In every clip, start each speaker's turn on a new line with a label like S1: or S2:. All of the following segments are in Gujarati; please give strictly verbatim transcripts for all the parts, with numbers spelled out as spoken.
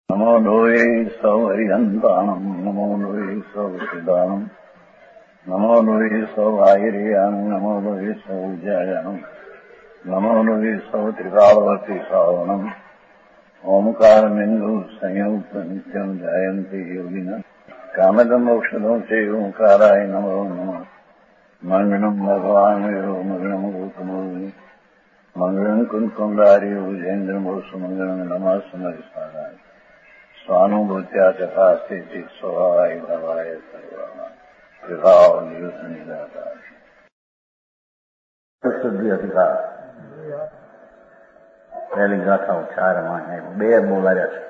S1: નમો લોહે સૌહરિહંતાણમ નમો લોહે સૌસિદાનમ નમો લોહે સૌઆયર્યાણમ નમો લોહે સૌજ્યાયાણમ નમો લોહે સૌત્રિકાળવતી સાવણમ ઓમકારમિંદુ સંયુક્ત નિત્યમ જાયંતી યોગિના કામદમ ઔષધો છે ઓંકારાય નમો નમઃ મંગળમ ભગવાન મંગળમ ગૌતમો મંગળમ કુંકુંડારી ઉજેન્દ્રમોસુ મંગળમ નમઃ સમરિસારાય સ્વાનુભૂત્યા ચકાસ્તે સ્વભાવાય ભવાય સર્વા વિભાવ નિયુસનિદાતા શુદ્ધિ અધિકાર પહેલી ગાથાઓ ચારમાં બે બોલાયા છે.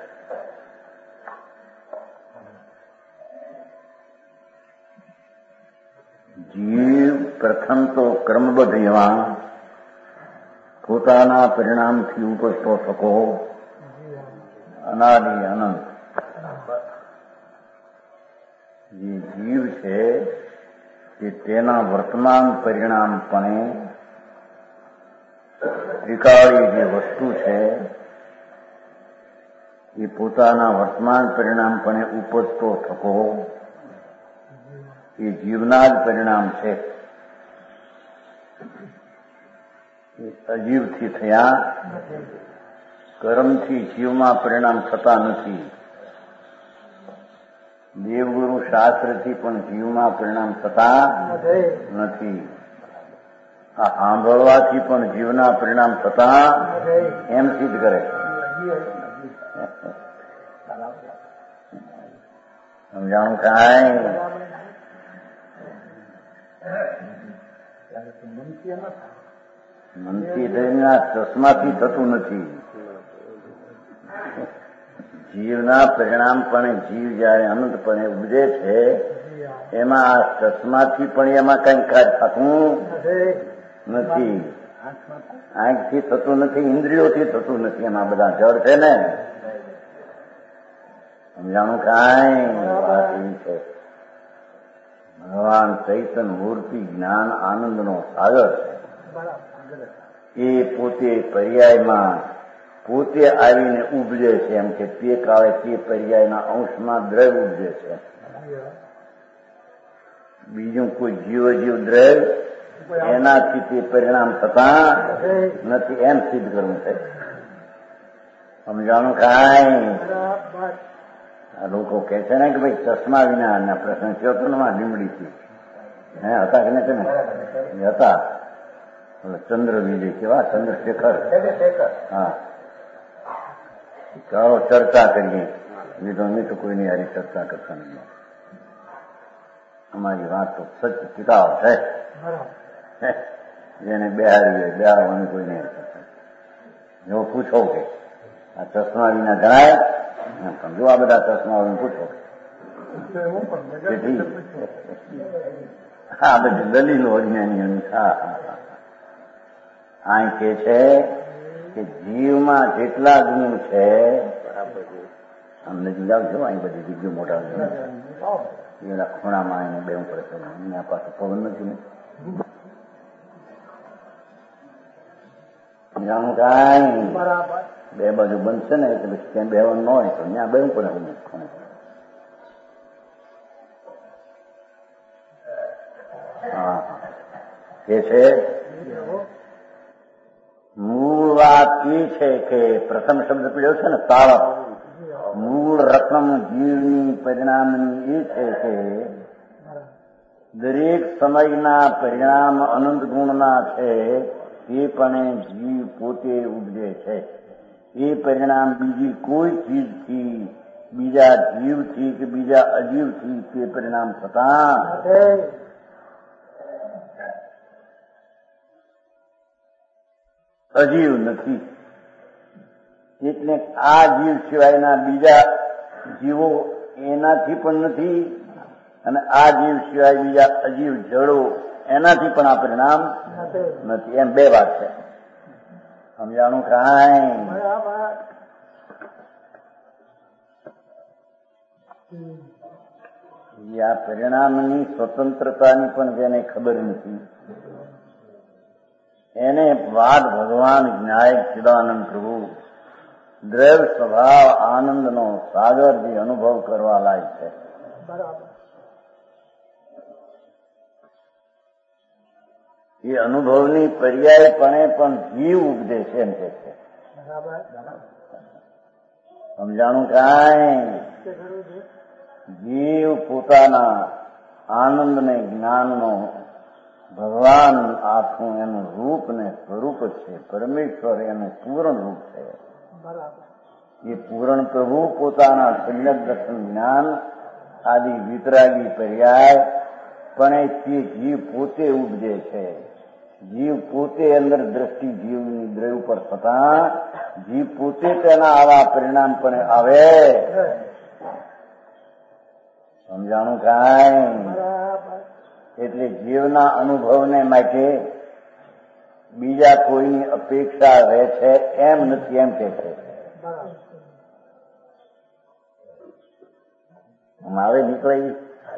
S1: જીવ પ્રથમ તો કર્મબદ્ધ એવા પોતાના પરિણામથી ઉપજતો થકો અનાદિ અનંત જે જીવ છે તે તેના વર્તમાન પરિણામપણે ત્રિકાળી જે વસ્તુ છે એ પોતાના વર્તમાન પરિણામપણે ઉપજતો થકો એ જીવના જ પરિણામ છે. એ અજીવથી થયા કર્મથી જીવમાં પરિણામ થતા નથી. દેવગુરુ શાસ્ત્રથી પણ જીવમાં પરિણામ થતા નથી. આ સાંભળવાથી પણ જીવના પરિણામ થતા એમ સિદ્ધ કરે. સમજાણું કાંઈ મનથી થઈને ચશ્માથી થતું નથી. જીવના પરિણામ પણ જીવ જયારે અનંતપણે ઉપજે છે એમાં આ ચશ્માથી પણ એમાં કઈ કાર્ય થતું નથી. આંખથી થતું નથી, ઇન્દ્રિયોથી થતું નથી. એમાં બધા જળ છે ને. સમજાણું કાંઈ વાત એવી છે. ભગવાન ચૈતન્ય મૂર્તિ જ્ઞાન આનંદનો સાગર છે. એ પોતે પર્યાયમાં પોતે આવીને ઉપજે છે. એમ કે તે કાળે તે પર્યાયના અંશમાં દ્રવ્ય ઉપજે છે. બીજું કોઈ જીવ જીવ દ્રવ્ય એનાથી તે પરિણામ થતા નથી. એમ સિદ્ધ કરવું છે. સમજાણું કાંઈ આ લોકો કે છે ને કે ભાઈ ચશ્મા વિના પ્રશ્ન થયો તો ને લીમડીથી હે હતા કે નહીં હતા. ચંદ્ર વિજય કેવા ચંદ્રશેખર. હા, ચાલો ચર્ચા કરીએ. વિધો નહીં તો કોઈની હારી ચર્ચા કરતા નહીં. અમારી વાત તો સચ કિતાબ છે. જેને બેહારી બેહારવાની કોઈ નહીં. જો પૂછો કે આ ચશ્મા વિના જણાય, જો આ બધા ચશ્મા પૂછો આ બધી દલીલો અજ્ઞાની. આ કે છે કે જીવમાં જેટલા ગુણ છે અમને જુદા છો. અહીં બધી જગ્યાઓ મોટા એના ખૂણામાં એને બે પડે છે. એના પાસે પવન નથી. જાણું કાંઈ બે બાજુ બનશે ને એટલે પછી ક્યાં બેવાનું ન હોય તો ત્યાં બેવું પડે. ખૂણે હા એ છે. મૂળ વાત એ છે કે પ્રથમ શબ્દ પીડ્યો છે ને તાળપ. મૂળ રકમ જીવની પરિણામની એ છે કે દરેક સમયના પરિણામ અનંત ગુણના છે. એ પણ જીવ પોતે ઉપજે છે. એ પરિણામ બીજી કોઈ ચીજથી, બીજા જીવથી કે બીજા અજીવથી તે પરિણામ થતા અજીવ નથી. એટલે આ જીવ સિવાયના બીજા જીવો એનાથી પણ નથી, અને આ જીવ સિવાય બીજા અજીવ જળો એનાથી પણ આ પરિણામ નથી. એમ બે વાત છે. સમજાણું કાંઈ આ પરિણામની સ્વતંત્રતાની પણ જેને ખબર નથી એને વાત ભગવાન જ્ઞાયક ચિદાનંદ પ્રભુ દ્રવ સ્વભાવ આનંદનો સાગર જે અનુભવ કરવા લાયક છે.
S2: બરાબર.
S1: એ અનુભવની પર્યાયપણે પણ જીવ ઉપજે છે એમ કે છે.
S2: બરાબર.
S1: સમજાણું કાંઈ? જીવ પોતાના આનંદ ને જ્ઞાનનો ભગવાન આખું એનું રૂપ ને સ્વરૂપ છે. પરમેશ્વર એનું પૂર્ણ રૂપ છે. એ પૂર્ણ પ્રભુ પોતાના સમ્યક દર્શન જ્ઞાન આદિ વિતરાગી પર્યાય પણ તે જીવ પોતે ઉપજે છે. જીવ પોતે અંદર દ્રષ્ટિ જીવની દ્રવ પર થતા જીવ પોતે તેના આવા પરિણામ પણ આવે. સમજાણું કાંઈ? એટલે જીવના અનુભવને માટે બીજા કોઈની અપેક્ષા રહે છે એમ નથી, એમ કે છે. મારે નીકળી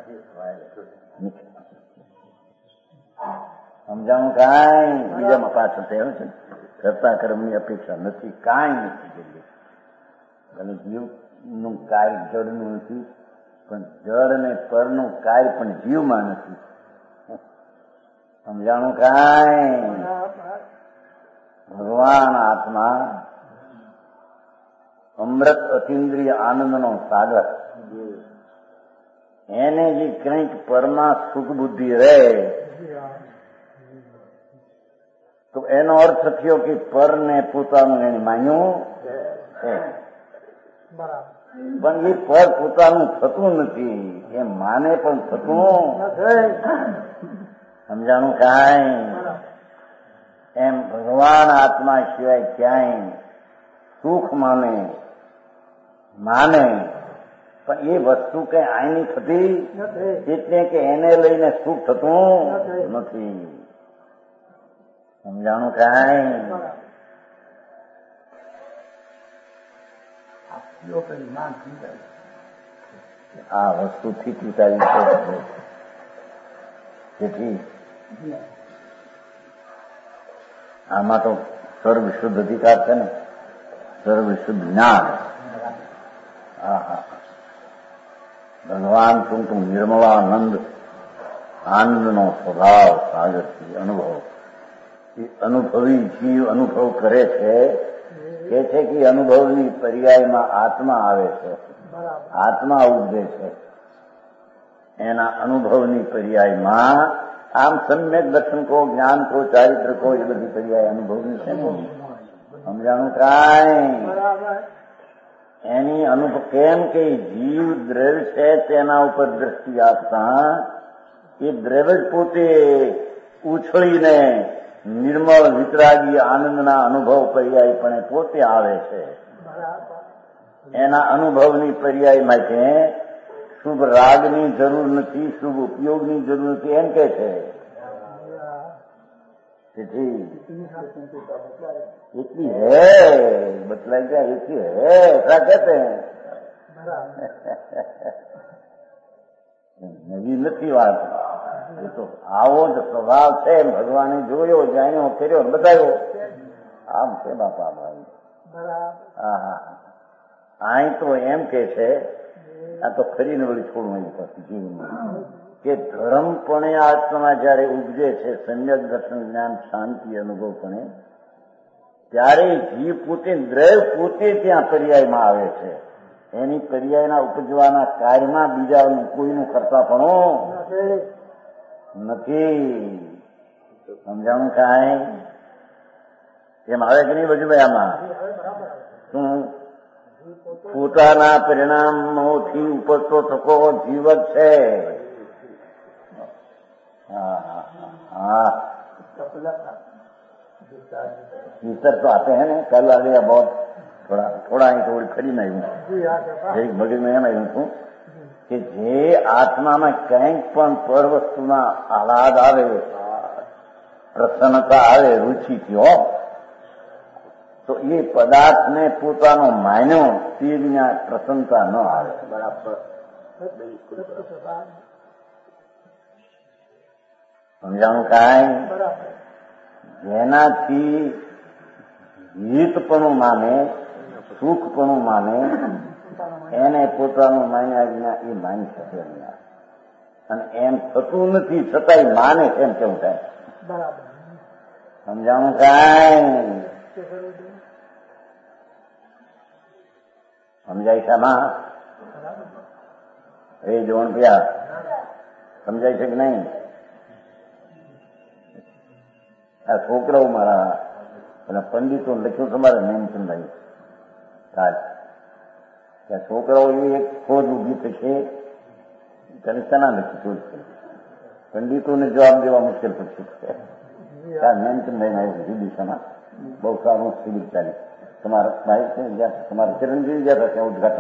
S1: સમજાણું કાંઈ? બીજામાં પાછળ થયું છે કરતા કર્મની અપેક્ષા નથી, કાંઈ નથી. અને જીવનું કાર્ય જળનું નથી, પણ જળ અને પરનું કાર્ય પણ જીવમાં નથી. સમજાણું કાંઈ? ભગવાન આત્મા અમૃત અતિન્દ્રિય આનંદનો સાગર, એને જે કંઈક પરમાં સુખ બુદ્ધિ રહે તો એનો અર્થ થયો કે પરને પોતાનું એને માન્યું છે. પણ એ પર પોતાનું થતું નથી, એ માને પણ થતું. સમજાણું કાંઈ? એમ ભગવાન આત્મા સિવાય ક્યાંય સુખ માને માને પણ એ વસ્તુ કઈ આઈની થતી એટલે કે એને લઈને સુખ થતું નથી. સમજાણું કાંઈ? આ વસ્તુથી ચૂંટાવી છે. જેથી આમાં તો સર્વશુદ્ધ અધિકાર છે ને, સર્વશુદ્ધ જ્ઞાન. હા હા ભગવાન તું તું નિર્મળાનંદ આનંદનો સ્વભાવ સાગરથી અનુભવ. એ અનુભવી જીવ અનુભવ કરે છે કે છે કે અનુભવની પર્યાયમાં આત્મા આવે છે, આત્મા ઉપજે છે. એના અનુભવની પર્યાયમાં આમ સમ્યક દર્શન કો, જ્ઞાન કો, ચારિત્ર કો, એ બધી પર્યાય અનુભવની છે ને. સમજાણું કાંઈ? એની અનુભવ કેમ કે જીવ દ્રવ્ય છે તેના ઉપર દ્રષ્ટિ આપતા એ દ્રવ્ય જ પોતે ઉછળીને નિર્મળ વિતરાગી આનંદના અનુભવ પર્યાયપણે પોતે આવે છે. એના અનુભવની પર્યાય માટે શુભ રાગની જરૂર નથી, શુભ ઉપયોગની જરૂર નથી, એમ કે છે. તેથી એટલી હે બતલાઈ જાય, એટલી હે એટલા કહેતે નવી નથી વાત. એ તો આવો જ સ્વભાવ છે. ભગવાને જોયો, જાણ્યો, કર્યો, બતાવ્યો. આમ છે બાપા ભાઈ. હા હા અહીં તો એમ કે છે, આ તો ફરીને વળી થોડું અહીં પછી જીવનમાં કે ધર્મપણે આત્મા જયારે ઉપજે છે, સમ્યક દર્શન જ્ઞાન શાંતિ અનુભવપણે, ત્યારે જીવ પોતે દ્રવ પોતે ત્યાં પર્યાયમાં આવે છે. એની પર્યાયના ઉપજવાના કાર્યમાં બીજાનું કોઈનું કરતાપણું નથી. સમજાણું કાંઈ? એમ આવે કે નહીં બધું ભાઈ? આમાં શું પોતાના પરિણામોથી ઉપજતો થકો જીવ જ છે. हाँ हाँ टीचर तो आते हैं ना, कल आ गया बहुत थोड़ा थोड़ा ही थोड़ी खड़ी नहीं हूँ एक बगे में नहीं हूँ कि जे आत्माમાં કંઈક પણ પર વસ્તુના આહલાદ આવે, પ્રસન્નતા આવે રુચિ થયો, તો એ પદાર્થને પોતાનો માન્યો તે વિના પ્રસન્નતા ન આવે. બરાબર સમજાણું કાંઈ? જેનાથી હિતપણું માને સુખ પણ માને એને પોતાનું માન્યા વિના એ માની શકે નહીં. અને એમ થતું નથી છતાંય માને એમ કેવું થાય?
S2: બરાબર.
S1: સમજાણું કાંઈ? સમજાય છે આમાં? એ જોણ પ્યા સમજાય છે કે નહીં? આ છોકરાઓ મારા અને પંડિતો લખ્યું તમારે નેમચંદાઈ કાજ ત્યાં છોકરાઓ એવી એક ખોજ ઉભી થશે તેને શેના લખી શોધ કરી પંડિતોને જવાબ દેવા મુશ્કેલ પડશે. ત્યાં નેમચંદાઈ ના એવું દિશામાં બહુ સારું શિબિર ચાલી તમારા ભાઈ છે જ્યાં તમારા ચિરંજીવી જ્યાં હતા ત્યાં ઉદઘાટન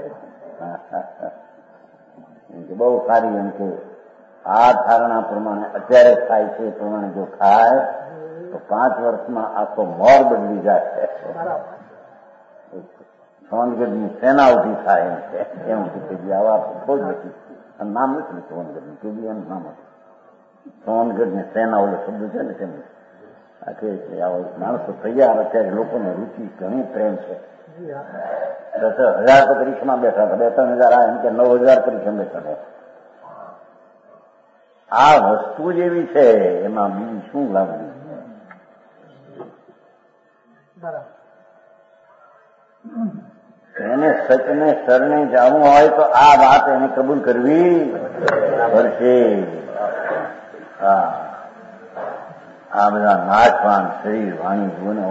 S1: નાખ્યું બહુ સારી એમ કે આ ધારણા પ્રમાણે અત્યારે થાય છે એ પ્રમાણે જો થાય તો પાંચ વર્ષમાં આખો મોર બદલી જાય. સોનગઢની સેના ઉભી થાય એમ છે એમ કે આવા બહુ જ નથી અને નામ નથી સોનગઢનું કે બી એનું નામ હતું. સોનગઢની સેના ઓલો શબ્દ છે ને તેમ આખે માણસો તૈયાર અત્યારે લોકોને રૂચિ ઘણી પ્રેમ છે. દસ હજાર તો પરીક્ષામાં બેઠા હતા, બે ત્રણ હજાર આ એમ કે નવ હજાર પરીક્ષા બેઠા હતા. આ વસ્તુ જ એવી છે એમાં બીજું શું લાવવું? એને સચને શરણે જવું હોય તો આ વાત એને કબૂલ કરવી પડશે. હા આ બધા નાચવાન શરીર વાણી જોને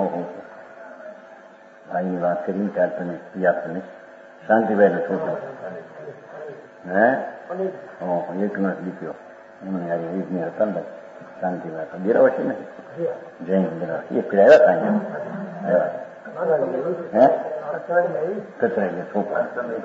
S1: ભાઈની વાત કરી ત્યારે તમે પિયા શાંતિભાઈ ને છોકરો હે એક મિનિટ લીધો એમને યાર એક મિનિટ હતા ને શાંતિભાઈ બિરાવશે ને જૈન બિરાવ એ પીડાવ્યા હતા હે કચરાઈ ગયા છોકરા.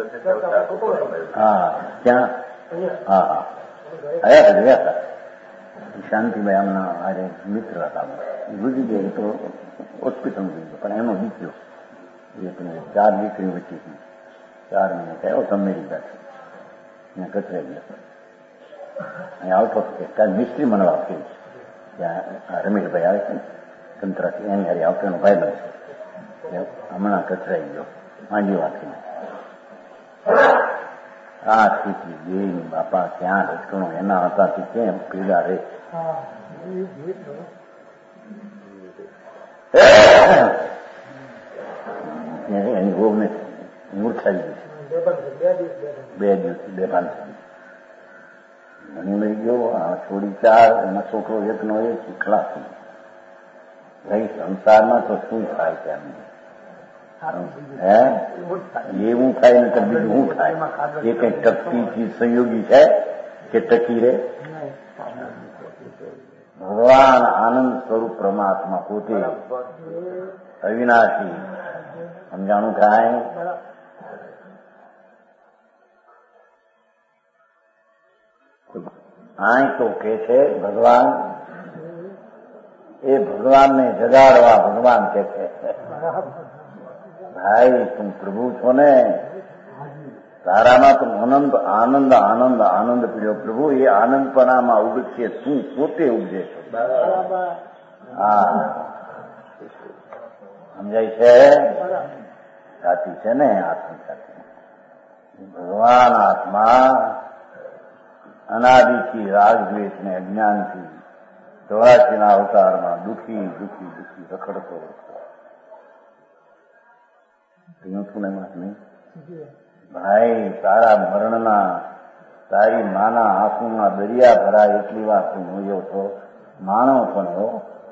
S1: હા ક્યાં? હા હા આવ્યા હતા ગયા હતા શાંતિભાઈ આમના અરે મિત્ર હતા ગુજરી ગયા તો હોસ્પિટલ ગયો પણ એનો દીકરો એક ચાર દીકરી વચ્ચે ચાર મહિને થયો અમેરિકા છે ત્યાં કચરાઈ ગયા. અહીંયા આવતો કાલ મિસ્ત્રી મને વાત કરી ત્યાં રમેશભાઈ આવે છે ને કંત્રાથી એની હારી આવતો એનો ભાઈ બનશે હમણાં કચરાઈ ગયો માંડી વાત કરી. આ સ્થિતિ બેન બાપા ક્યાં રચકણો એના હતા તે કેમ પીડા રે. એની રોગને મૂર્છાઈ ગઈ બે દિવસથી બેભાન થઈ ઘણી લઈ ગયો. આ છોડી ચાર એના છોકરો એકનો એક ખલાસ ભાઈ સંસારમાં તો શું થાય છે એમને હે એવું થાય ને બીજું શું થાય? એ કઈ ટકતી ચીજ સંયોગી છે કે ટકી રે? ભગવાન આનંદ સ્વરૂપ પરમાત્મા પોતે અવિનાશી. સમજાણું કાંઈ? આય તો કે છે ભગવાન એ ભગવાનને જગાડવા ભગવાન કે છે ભાઈ તું પ્રભુ છો ને તારામાં તો અનંત આનંદ આનંદ આનંદ પીડ્યો પ્રભુ એ આનંદપણામાં ઉગશે તું પોતે ઉગજે છો. હા સમજાય છે? સાચી છે ને આત્મ સાચી. ભગવાન આત્મા અનાદિથી રાગદ્વેષ ને અજ્ઞાનથી ચોરાસીના અવતારમાં દુઃખી દુઃખી દુઃખી રખડતો છું ને વાત નહીં ભાઈ. તારા મરણના તારી માના આંસુના દરિયા ભરાય એટલી વાર તું મોયો છો માણો પણ હો.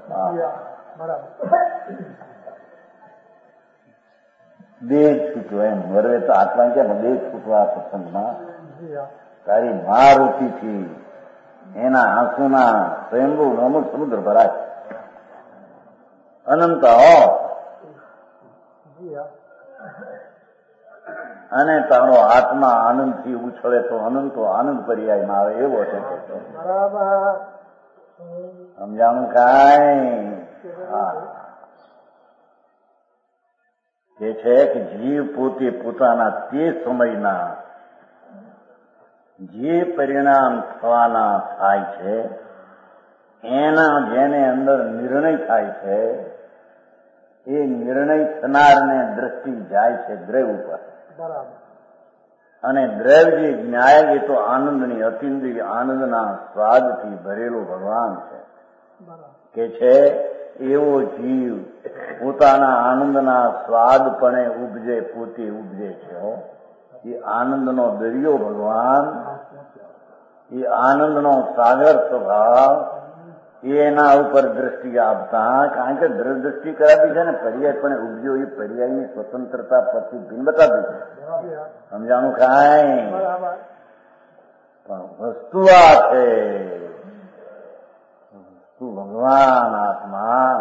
S1: દેહ છૂટો એમ મરવે તો આત્મા ક્યાં દેહ છૂટવા પ્રસંગમાં તારી મહારૂપીથી એના આંસુના સ્વયંભૂ અમુક સમુદ્ર ભરાય અનંત હો અને તારો આત્મા આનંદથી ઉછળે તો અનંતો આનંદ પર્યાયમાં આવે એવો છે. સમજાણું કાંઈ? કે છે કે જીવ પોતે પોતાના તે સમયના જે પરિણામ થવાના થાય છે એના જેને અંદર નિર્ણય થાય છે એ નિર્ણય થનારને દ્રષ્ટિ જાય છે દ્રવ્ય ઉપર. અને દ્રવ્ય જે ન્યાય એ તો આનંદની અતિન્દ્રિય આનંદના સ્વાદથી ભરેલો ભગવાન છે. કે છે એવો જીવ પોતાના આનંદના સ્વાદપણે ઉપજે, પોતે ઉપજે છે. એ આનંદનો દરિયો ભગવાન, એ આનંદનો સાગર સ્વભાવ, એના ઉપર દ્રષ્ટિ આપતા, કારણ કે દ્રષ્ટિ કરાવી છે ને પર્યાય પણ ઉપજ્યો, એ પર્યાયની સ્વતંત્રતા પછી ભીન બતાવી છે. સમજાણું કાંઈ? પણ વસ્તુ આ છે, વસ્તુ ભગવાન આત્મા,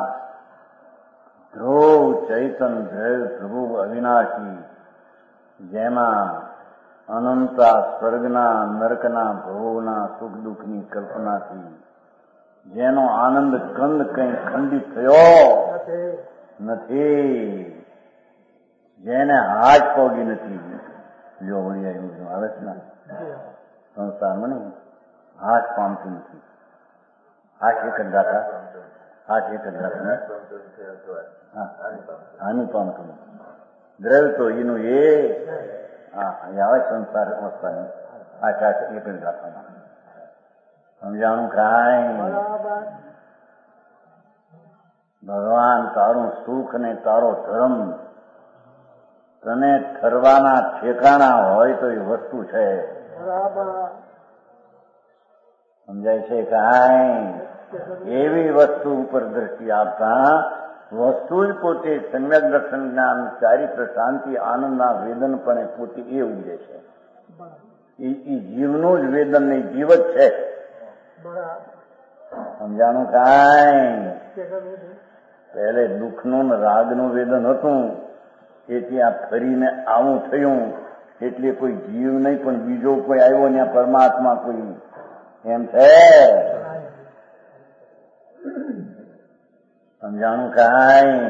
S1: ધ્રુવ ચૈતન દ્રવ્ય પ્રભુ અવિનાશી, જેમાં અનંતા સ્વર્ગના નરકના ભોગના સુખ દુઃખની કલ્પનાથી જેનો આનંદ કંદ કંઈ ખંડિત થયો નથી, જેને હાથ પોગી નથી. જો વળી આવ્યું આવે છે ને સંસારમાં નહીં, હાથ પામતું નથી. હાથ એક જ દાતા, હાથ એક જ દાતા હાની પામતું નથી. દ્રવ્ય તો એનું એ આવે સંસાર અવસ્થાની હાથ હાથ એક જ દાતામાં. સમજાણું કાંઈ? ભગવાન તારું સુખ ને તારો ધર્મ તને ઠરવાના ઠેકાણા હોય તો એ વસ્તુ છે. સમજાય છે કાંઈ? એવી વસ્તુ ઉપર દ્રષ્ટિ આપતા વસ્તુ જ પોતે સમ્યક દર્શન જ્ઞાન ચારિત્ર શાંતિ આનંદના વેદન પણ પોતે એ ઉજે છે. એ જીવનું જ વેદન નહીં, જીવ જ છે. સમજાણું કાંઈ? પહેલે દુઃખનું ને રાગનું વેદન હતું, એ ત્યાં ફરીને આવું થયું, એટલે કોઈ જીવ નહીં પણ બીજો કોઈ આવ્યો ને પરમાત્મા કોઈ એમ છે. સમજાણું કાંઈ?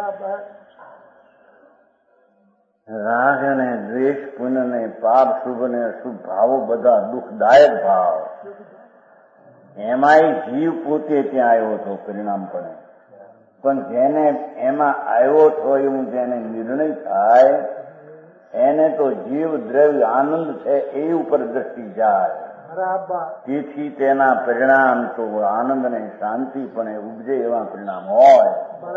S1: રાગ ને દ્વેષ પુણ્ય ને પાપ શુભ ને અશુભ ભાવો બધા દુઃખદાયક ભાવ, એમાંય જીવ પોતે ત્યાં આવ્યો હતો પરિણામપણે. પણ જેને એમાં આવ્યો હતો એવું જેને નિર્ણય થાય એને તો જીવ દ્રવ્ય આનંદ છે એ ઉપર દ્રષ્ટિ જાય. તેથી તેના પરિણામ તો આનંદ ને શાંતિ પણ ઉપજે એવા પરિણામ હોય.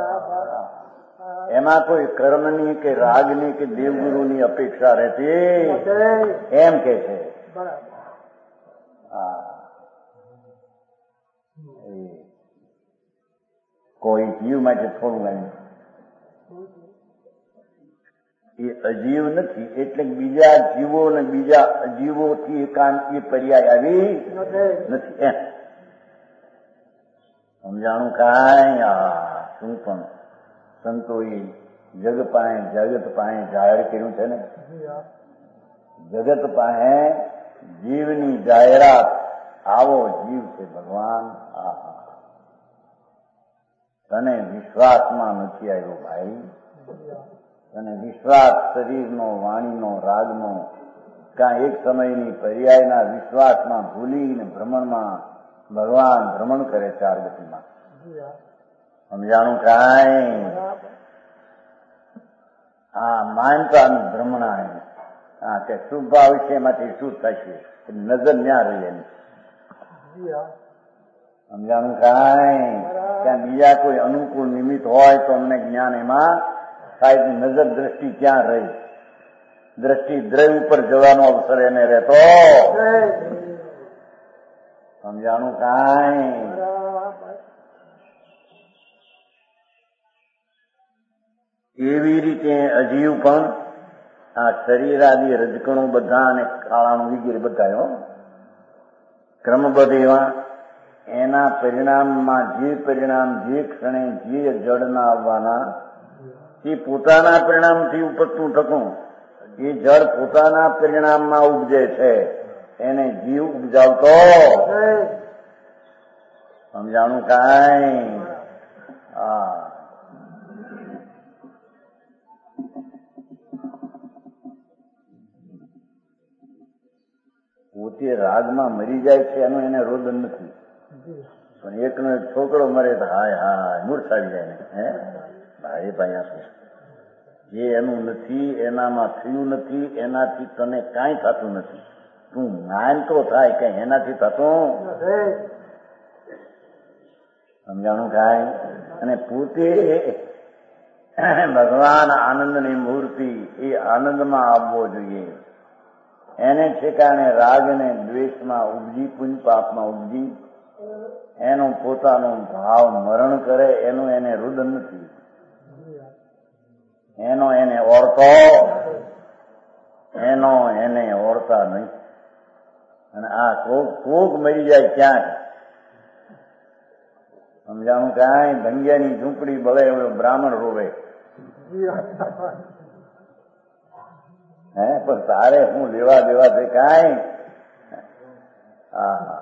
S1: એમાં કોઈ કર્મની કે રાગની કે દેવગુરુની અપેક્ષા રહેતી એમ કે છે. હા, કોઈ જીવ માટે થોડું એમ એ અજીવ નથી, એટલે બીજા જીવો ને બીજા અજીવોથી એકાંત એ પર્યાય આવી નથી એમ. સમજાણું કાંઈ? આ શું પણ સંતોએ જગ પાસે જગત પાસે જાહેર કર્યું છે ને, જગત પાસે જીવની જાહેરાત, આવો જીવ છે ભગવાન. આ તને વિશ્વાસમાં નથી આવ્યો ભાઈ, તને વિશ્વાસ શરીરનો વાણીનો રાગનો કાં એક સમયની પર્યાયના વિશ્વાસમાં ભૂલીને ભ્રમણમાં ભગવાન ભ્રમણ કરે ચાર ગતિમાં. સમજાણું કાંઈ? આ માનતાનું ભ્રમણા હા કે શુભ ભાવ છે એમાંથી શું થશે, નજર ન્યા રહી એની. સમજાણું કાંઈ? ત્યાં બીજા કોઈ અનુકૂળ નિમિત્ત હોય તો અમને જ્ઞાન એમાં સાહેબ નજર દ્રષ્ટિ ક્યાં રહી? દ્રષ્ટિ દ્રવ્ય ઉપર જવાનો અવસર એને રહેતો. સમજાણું કાંઈ? એવી રીતે અજીવ પણ આ શરીર આદિ રજકણો બધા અને કાળાનું વગેરે બધા હો ક્રમબદ્ધ એવા એના પરિણામમાં જે પરિણામ જે ક્ષણે જે જળના આવવાના એ પોતાના પરિણામથી ઉપજતું થતું, એ જળ પોતાના પરિણામમાં ઉપજે છે, એને જીવ ઉપજાવતો. સમજાણું કાંઈ? હા, પોતે રાગમાં મરી જાય છે એનું એને રોદન નથી, પણ એકનો એક છોકરો મરે તો હાય હાય મૂર્છ આવી જાય ને. હે ભાઈ તારી પાસે શું? જે એનું નથી, એનામાં થયું નથી, એનાથી તને કાંઈ થતું નથી. તું માન તો થાય કે એનાથી થતું સમજાણું થાય. અને પોતે ભગવાન આનંદની મૂર્તિ, એ આનંદમાં આવવો જોઈએ. એને ઠેકાણે રાગ ને દ્વેષમાં ઉપજી, પુંજ પાપમાં ઉપજી, એનો પોતાનો ભાવ મરણ કરે, એનું એને રુદન નથી, એનો એને ઓળખો, એનો એને ઓળતા નહીં. અને આ કોક કોક મરી જાય ક્યાંક સમજાણું કાંઈ. ભંગિયાની ઝૂંપડી બળે એવો બ્રાહ્મણ રોવે. હે પણ તારે હું લેવા દેવા છે કાંઈ? હા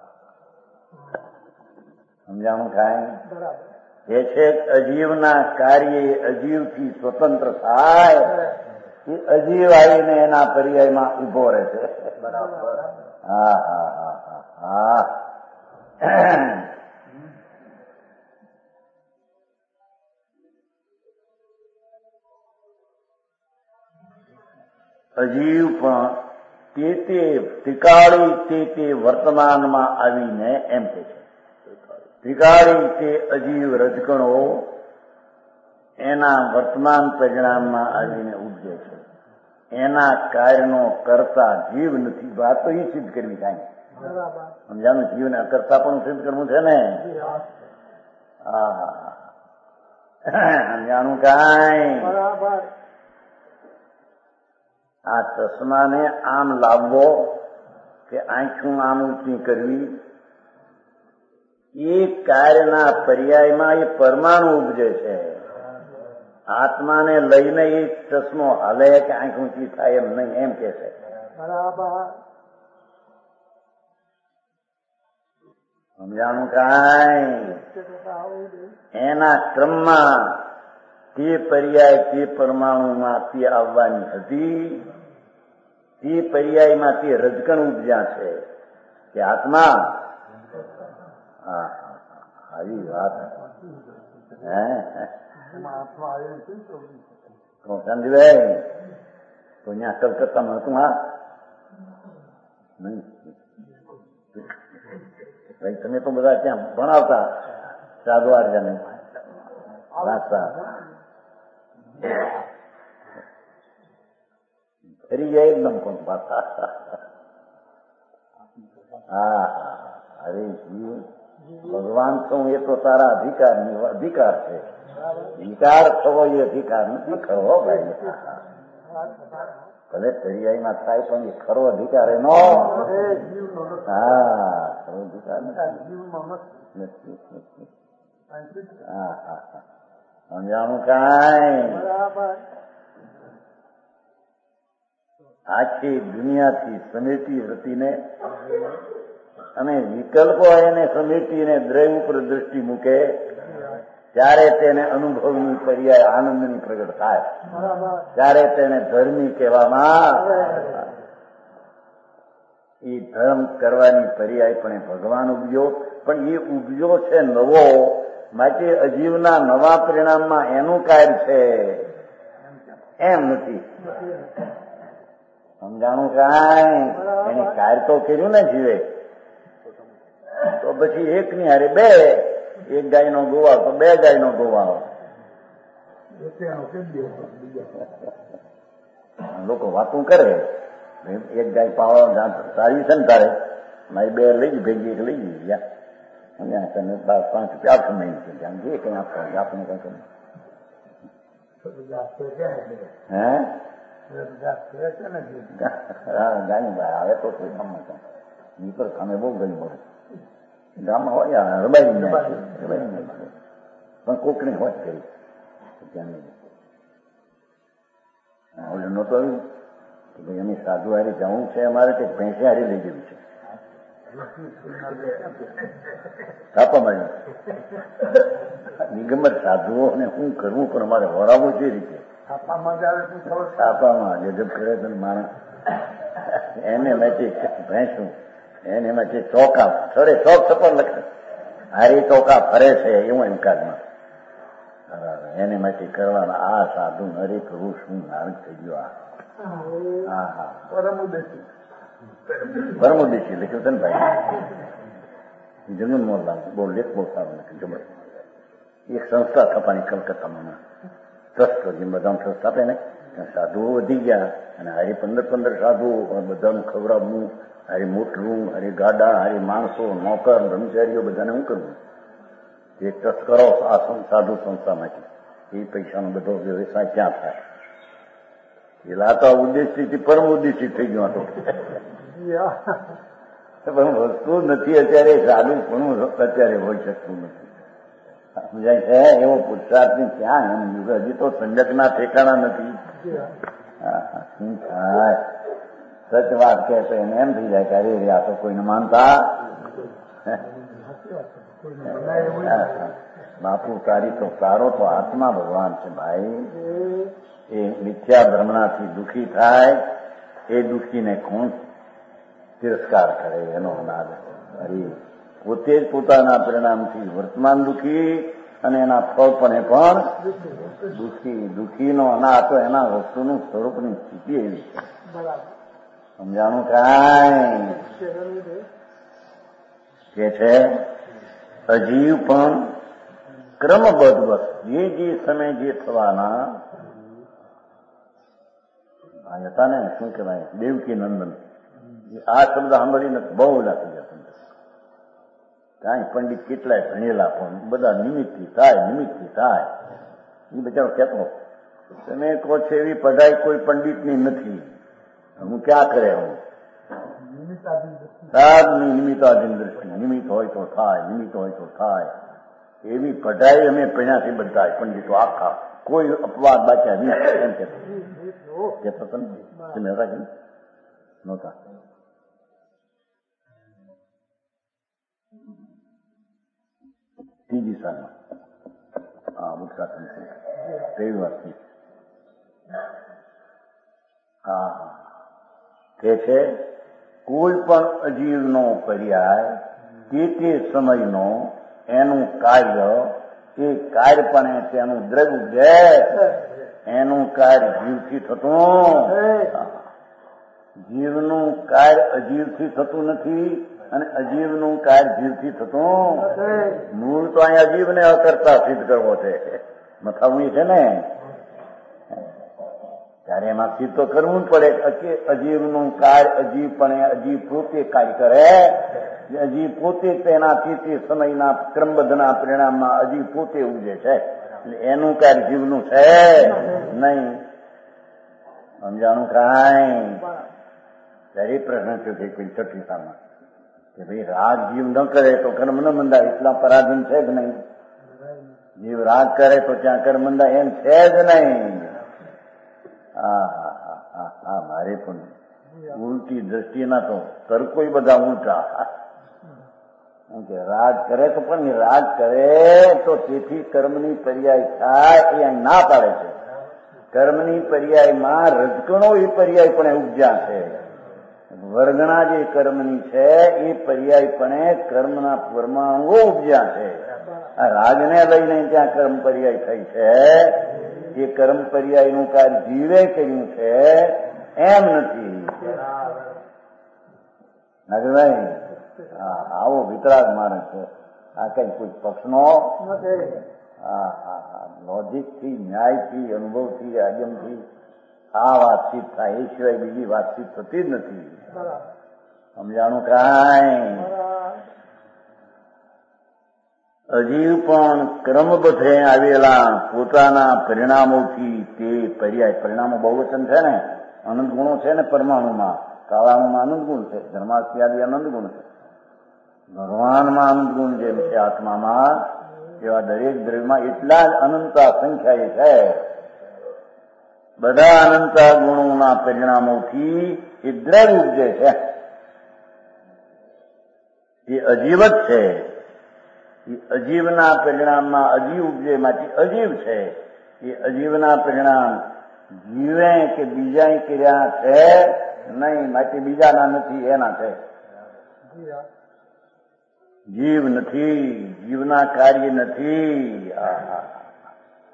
S1: સમજાણું કાંઈ. જે છે અજીવના કાર્ય અજીવથી સ્વતંત્ર થાય, એ અજીવ આવીને એના પર્યાયમાં ઉભો રહે છે. બરાબર. હા હા હા હા હા. અજીવ પણ તે તે ત્રિકાળી તે તે વર્તમાનમાં આવીને એમ કે છે, ત્રિકાળી તે અજીવ રજકણો એના વર્તમાન પરિણામમાં આવીને ઉપજે છે. એના કાર્યનો કરતા જીવ નથી. વાત તો એ સિદ્ધ કરવી કાંઈ સમજાનું. જીવને અકર્તા પણ સિદ્ધ કરવું છે ને. હા સમજાનું કાંઈ. આ ચશ્માને આમ લાવવો કે આંખું આમ ઊંચી કરવી, એ કાર્યના પર્યાયમાં એ પરમાણુ ઉપજે છે. આત્માને લઈને એ ચશ્મો હાલે કે આંખ ઊંચી થાય એમ નહીં, એમ કે છે. સમજાણું કાંઈ. એના ક્રમમાં તે પર્યાય તે પરમાણુમાં તે આવવાની હતી, તે પર્યાયમાં તે રજકણ ઉપજ્યા છે કે આત્મા. હા આવી વાત હે સમજભાઈ. તો ત્યાં કલકત્તામાં હતું. હા નહીં ભાઈ, તમે તો બધા ત્યાં ભણાવતા સાધુઆર્યને વાંચતા ફરી જાય એકદમ કોણ પાછા. હા અરે જીવ ભગવાન છું એ તો તારા અધિકાર અધિકાર છે. વિકાર થવો એ અધિકાર નથી ખરો ભાઈ. ભલે દરિયાઈમાં થાય પણ એ ખરો અધિકાર એનો. હા ખરો અધિકાર નથી. હા હા હા સમજાણું કાંઈ. આખી દુનિયાથી સમેટી વૃત્તિને અને વિકલ્પો એને સમેટીને દ્રવ્ય ઉપર દૃષ્ટિ મૂકે ત્યારે તેને અનુભવની પર્યાય આનંદની પ્રગટ થાય, ત્યારે તેને ધર્મી કહેવામાં. એ ધર્મ કરવાની પર્યાય પણ ભગવાન ઉપજો, પણ એ ઉપજો છે નવો, માટે અજીવના નવા પરિણામમાં એનું કાર્ય છે એમ નથી. સમજાણું કાંઈ. એને કાર્ય તો કર્યું ને જીવે, તો પછી એક ની હારે બે, એક ગાય નો ગોવાળ તો બે ગાય નો ગોવાળ. લોકો વાતું કરે, એક ગાય પાવા સારી છે ને તારે મારી બે લઈ ગઈ ભેગી એક લઈ ગઈ ગયા તને પાંચ રૂપિયા આપશે નહીં જે કઈ આપવા આપણે કઈ હે ગાય બહાર આવે તો નીકળ સામે બહુ ગયું મળે. ગામમાં હોય રબાઈ નાખે રબાઈ નાખે પણ કોકની હોત કરી ઓલે નહોતો આવ્યું કે ભાઈ અમે સાધુ હારી જવું છે, અમારે તે ભેંસે હારી લઈ ગયું છે છાપામાં. નિગમત સાધુઓને શું કરવું પણ અમારે વરાવવું છે રીતે છાપામાં ગજબ કરે છે માણસ. એને મેચી ભેંસું એને મેચી ચોકા થોડે ચોક છપર લખે હારી ચોકા ફરે છે એવું એમ કાળમાં. એની માટે કરવાના આ સાધુ હરે પ્રભુ શું નારક થઈ ગયો. આ હા હા પરમોદેશી પરમોદેશી લખ્યું છે ને ભાઈ જમીન મોરલા બહુ લેખ બહુ સારું લખ્યું જબર. એક સંસ્થા થપાની કલકત્તામાં ટ્રસ્ટ જે બધા ટ્રસ્ટ આપે ને ત્યાં સાધુઓ વધી ગયા અને હારી પંદર પંદર સાધુઓ બધાનું ખવડાવવું, હારી મોટલું, હારી ગાડા, હારી માણસો, નોકર, કર્મચારીઓ બધાને શું કરવું? એક ટ્રસ્ટ કરો આ સાધુ સંસ્થામાંથી એ પૈસાનો બધો વ્યવસાય ક્યાં થાય? એ લાતા ઉદ્દેશથી પરમ ઉદ્દેશી થઈ ગયો હતો. પણ વસ્તુ નથી અત્યારે, સાદું પણ અત્યારે હોઈ શકતું નથી. સમજાય છે? એવો પુરુષાર્થ ની ક્યાં એમ હજી તો સંજકના ઠેકાણા નથી. શું થાય? સચ વાત કહે તો એને એમ થઈ જાય કે અરે આ તો કોઈને માનતા. બાપુ તારી તો તારો તો આત્મા ભગવાન છે ભાઈ. એ મિથ્યા ભ્રમણાથી દુઃખી થાય એ દુઃખીને કોણ તિરસ્કાર કરે? એનો અનાદ હરી પોતે જ પોતાના પરિણામથી વર્તમાન દુઃખી અને એના ફળ પણ પણ દુઃખી. દુઃખીનો અનાદ તો એના વસ્તુનું સ્વરૂપની સ્થિતિ એવી છે. સમજાણું કાંઈ કે છે? અજીવ પણ ક્રમબદ્ધ વસ્તુ જે જે સમય જે થવાના હતા ને શું કહેવાય દેવકી નંદન, આ શબ્દ સાંભળીને બહુ લાગી ગયા. કાંઈ પંડિત કેટલાય ભણેલા પણ બધા નિમિત્તથી થાય નિમિત્તથી થાય. એ બચારો કહેતો તમે કહો છો એવી પઢાઈ કોઈ પંડિતની નથી, હું ક્યાં કરે? હું સાદની નિમિત્તાધીન દ્રષ્ટિ, નિમિત્ત હોય તો થાય, નિમિત્ત હોય તો થાય. એવી પઢાઈ અમે પૈણાથી બધા પંડિતો આખા કોઈ અપવાદ બાક્યા નહીં. એમ કહેતો કહેતો તમે તમે હતા કે નહોતા? ત્રીજી સાલમાં હા ઉદઘાટન તેવી વાત થઈ. હા હા કે છે કોઈ પણ અજીવનો પર્યાય તે તે સમયનો એનું કાર્ય એ કાર્યપણે તેનું દ્રવ્ય એનું કાર્ય જીવથી થતું. જીવનું કાર્ય અજીવથી થતું નથી અને અજીવનું કાર્ય જીવથી થતું. મૂળ તો અહીંયા અજીવને અકર્તા સિદ્ધ કરવો છે. મથાવું છે ને ત્યારે એમાં સિદ્ધ તો કરવું જ પડે કે અજીવનું કાર્ય અજીવપણે અજીવ પોતે કાર્ય કરે. અજીવ પોતે તેનાથી તે સમયના ક્રમબદ્ધના પરિણામમાં અજીવ પોતે ઉજે છે. એટલે એનું કાર્ય જીવનું છે નહીં. સમજાણું કાંઈ? ત્યારે પ્રશ્ન થયો છે કોઈ છઠ્ઠી સાલમાં કે ભાઈ રાગ જીવ ન કરે તો કર્મ ન બંધાય, એટલા પરાધીન છે જ નહીં. જીવ રાગ કરે તો ત્યાં કર્મ બંધાય એમ છે જ નહીં. હા હા હા હા હા મારે પણ ઉલટી દ્રષ્ટિના તો તર્કો બધા ઉલટા. કે રાગ કરે તો પણ રાગ કરે તો તેથી કર્મની પર્યાય થાય એ અહીં ના પાડે છે. કર્મની પર્યાયમાં રજકણો એ પર્યાય પણ ઉપજ્યા છે. વર્ગણા જે કર્મની છે એ પર્યાયપણે કર્મના પરમાણુઓ ઉપજ્યા છે. આ રાગને લઈને ત્યાં કર્મ પર્યાય થઈ છે. એ કર્મ પર્યાયનું કાર્ય જીવે કર્યું છે એમ નથી. નાગભાઈ હા આવો વિતરાગ માણસ છે. આ કઈ કોઈ પક્ષનો હા હા હા લોજિકથી, ન્યાયથી, અનુભવથી, આજમથી આ વાતચીત થાય એ સિવાય બીજી વાતચીત થતી જ નથી. સમજાણું કાંઈ? અજીવ પણ ક્રમબદ્ધે આવેલા પોતાના પરિણામોથી તે પર્યાય, પરિણામો બહુવચન છે ને, અનંત ગુણો છે ને પરમાણુમાં, કાળાણુમાં અનંત ગુણ છે, ધર્માસ્યાદી અનંત ગુણ છે. ભગવાનમાં અનંત ગુણ જેમ છે આત્મામાં એવા દરેક દ્રવ્યમાં એટલા જ અનંતા સંખ્યાએ છે. બધા અનંતા ગુણોના પરિણામોથી એ દ્રવ્ય ઉપજે છે. એ અજીવ જ છે. એ અજીવના પરિણામમાં અજીવ ઉપજે માટે અજીવ છે. એ અજીવના પરિણામ જીવે કે બીજા કર્યા છે નહીં, માટે બીજાના નથી એના છે. જીવ નથી, જીવના કાર્ય નથી.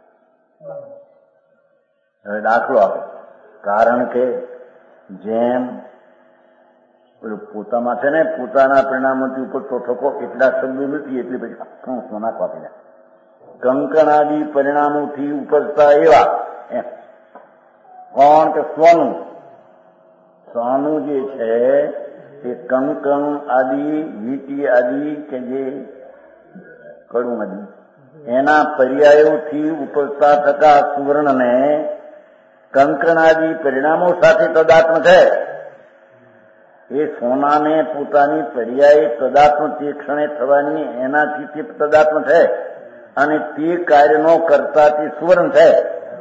S1: હવે દાખલો આપે, કારણ કે જેમ પેલું પોતામાં છે ને પોતાના પરિણામોથી ઉપર ચોથકો એટલા શબ્દો નથી, એટલે પછી સોના આપી દે. કંકણાદી પરિણામોથી ઉપજતા એવા એમ કોણ કે સ્વનું સ્વનું જે છે તે કંકણ આદિ વીટી આદિ કે જે કડું આદિ એના પર્યાયોથી ઉપજતા થતા સુવર્ણને કંકણાદી પરિણામો સાથે તદાત્મ છે. એ સોનાને પોતાની પર્યાય તદાત્મ તે ક્ષણે થવાની એનાથી તે તદાત્મ છે અને તે કાર્યનો કરતા તે સુવર્ણ છે.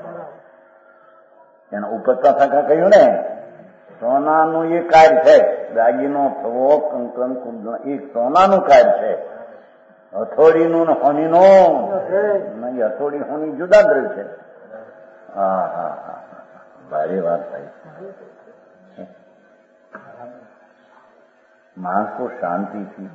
S1: એના ઉપજતા થતા કહ્યું ને, સોનાનું એ કાર્ય છે. દાગીનો થવો કંકણ કુંડળ એ સોનાનું કાર્ય છે. હથોડીનું ને હોનીનું નહીં, હથોડી હોની જુદા દ્રવ્ય છે. હા હા હા ભારે વાત થાય. માણસો શાંતિથી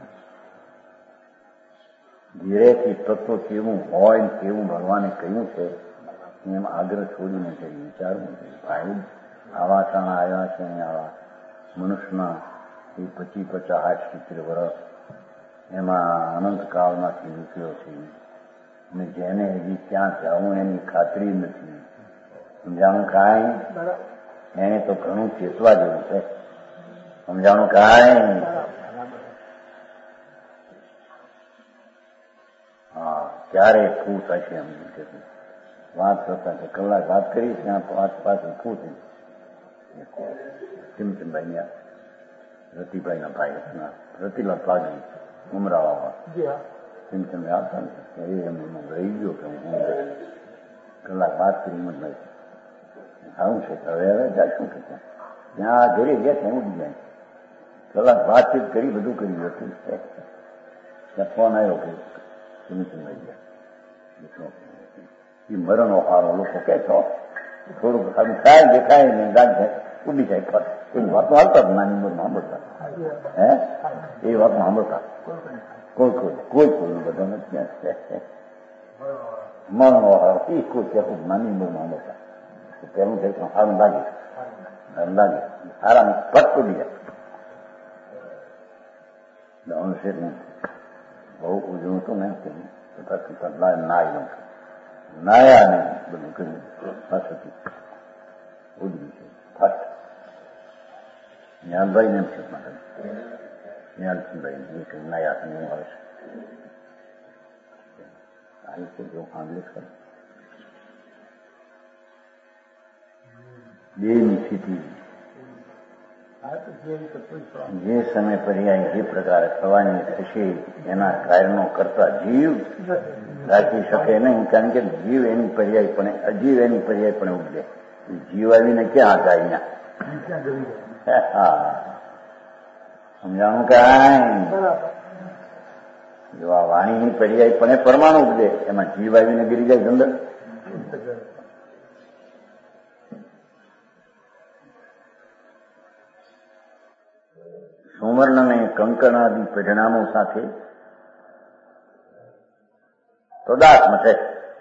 S1: ધીરેથી તત્વ કેવું હોય કેવું ભગવાને કહ્યું છે એમ આગ્રહ છોડીને કઈ વિચારવું જોઈએ. ભાઈ આવા ટાણા આવ્યા છે, આવા મનુષ્યના એ પચી પચાસ આઠ સિત્તેર વર્ષ એમાં અનંતકાળમાંથી નીકળ્યો છે અને જેને હજી ક્યાં જવું એની ખાતરી નથી. સમજાણું કાંઈ? એને તો ઘણું ચેતવા જેવું છે. સમજાણું કાંઈ? હા, ક્યારે ફૂ થશે એમ કે વાત કરતા છે. કલાક વાત કરી ત્યાં પાંચ પાછું ફૂ થઈ. ચિમચમભાઈ રતિભાઈના ભાઈ રતિલા પાગી ઉમરાવા ચિમચમભાઈ આવતા ને એ એમ રહી ગયો કે હું કલાક વાત કરી હિંમતભાઈ આવું છે. હવે હવે જાશું કે ત્યાં ઘરે ગયા ત્યાં ઉડી જાય. કલાક વાતચીત કરી બધું કર્યું હતું. ત્યાં ફોન આવ્યો કે ચિમચમભાઈ ગયા એ મરણ ઓહારો લોકો કે છો થોડુંક આમ ખાય દેખાય ને ગાંઠ જાય ઉડી જાય ફર એવી વાતો હાલતા નાની ઉંમરમાં સાંભળતા. હે એ વાતો સાંભળતા કોઈ કોઈ કોઈ કોઈ બધા નથી મરણ ઓહારો એ કોઈ ક્યાંક નાની ઉંમરમાં સાંભળતા. પેલું કઈ સારું લાગે લાગે આરામ ફટ ઉડી જાય. અંશે બહુ ઉજવું હતું ને તથા નાય નું નાયા ને બધું કર્યું પાછળથી ઉડી છે ફટ. જ્ઞાનભાઈ ને એમ છે જ્ઞાનસિંહભાઈ એ નાયા અને હું આવે છે આવી છે જો આંગ્રેજ કર બેની સ્થિતિ જે સમય પર્યાય જે પ્રકારે થવાની થશે એના કાર્યનો કરતા જીવ રાખી શકે નહીં. કારણ કે જીવ એની પર્યાય પણ અજીવ એની પર્યાય પણ ઉપજે. જીવ આવીને ક્યાં હતા અહીંયા? હા સમજાણું કાંઈ? જો આ વાણીની પર્યાય પણ એ પરમાણુ ઉપજે એમાં જીવ આવીને ગીરી જાય અંદર. સુવર્ણને કંકણાદી પરિણામો સાથે તદાત્મ છે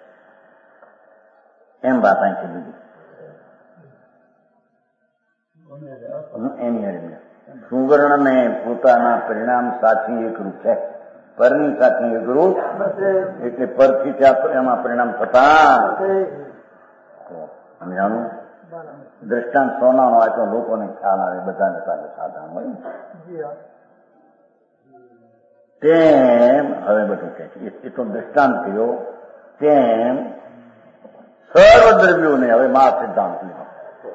S1: એમ વાત અહીંથી લીધી. એની હારે સુવર્ણને પોતાના પરિણામ સાથે એકરૂપ છે. પરની સાથે એકરૂપ એટલે પરથી ત્યાં એમાં પરિણામ થતા સમજાણું. દ્રષ્ટાંત સોનાનો હોય તો લોકોને ખ્યાલ આવે, બધાને સાથે સાધારણ હોય. તેમ હવે બધું કે છે એ તો દ્રષ્ટાંત થયો. તેમ સર્વ દ્રવ્યોને હવે મા સિદ્ધાંત લીધો.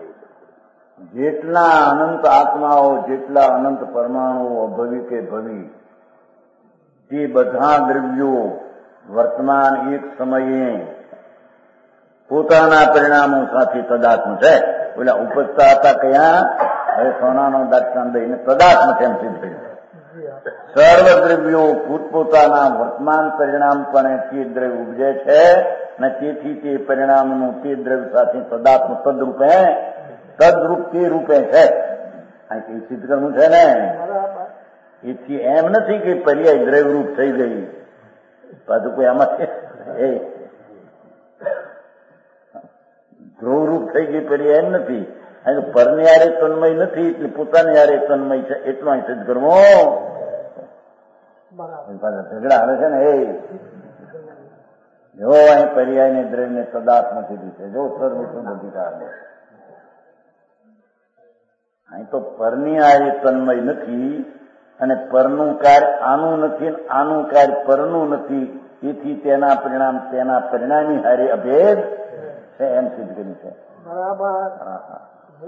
S1: જેટલા અનંત આત્માઓ, જેટલા અનંત પરમાણુઓ અભવી કે ભવી, તે બધા દ્રવ્યો વર્તમાન એક સમયે પોતાના પરિણામો સાથે તદાત્મ છે. ઓલા ઉપજતા હતા કયા? હવે સોનાનો દર્શન દઈને તદાત્મ તેમ સિદ્ધ થયું. સર્વ દ્રવ્યો પોતપોતાના વર્તમાન પરિણામ પણ તે દ્રવ્ય ઉપજે છે ને તેથી તે પરિણામનું તે દ્રવ્ય સાથે તદાત્મ તદરૂપે તદરૂપ તે રૂપે છે. અહીં સિદ્ધ કરવું છે ને. એથી એમ નથી કે પર્યાય દ્રવ્યરૂપ થઈ ગઈ. પાછું કોઈ આમાં ધ્રુવરૂપ થઈ ગઈ પર્યાય એમ નથી. અને પરની હારે તન્મય નથી એટલે પોતાની હારે તન્મય છે એટલો અહીં સિદ્ધ કરવો. પાછા ઝઘડા આવે છે ને એ જો અહીં પર્યાય ને દ્રવ્ય ને સદાત્મ કીધું છે. જો સર્વસ્વ અધિકાર અહીં તો પરની હારે તન્મય નથી અને પરનું કાર્ય આનું નથી આનું કાર્ય પરનું નથી. તેથી તેના પરિણામ તેના પરિણામી હારે અભેદ છે એમ સિદ્ધ કર્યું છે. બરાબર. હા હા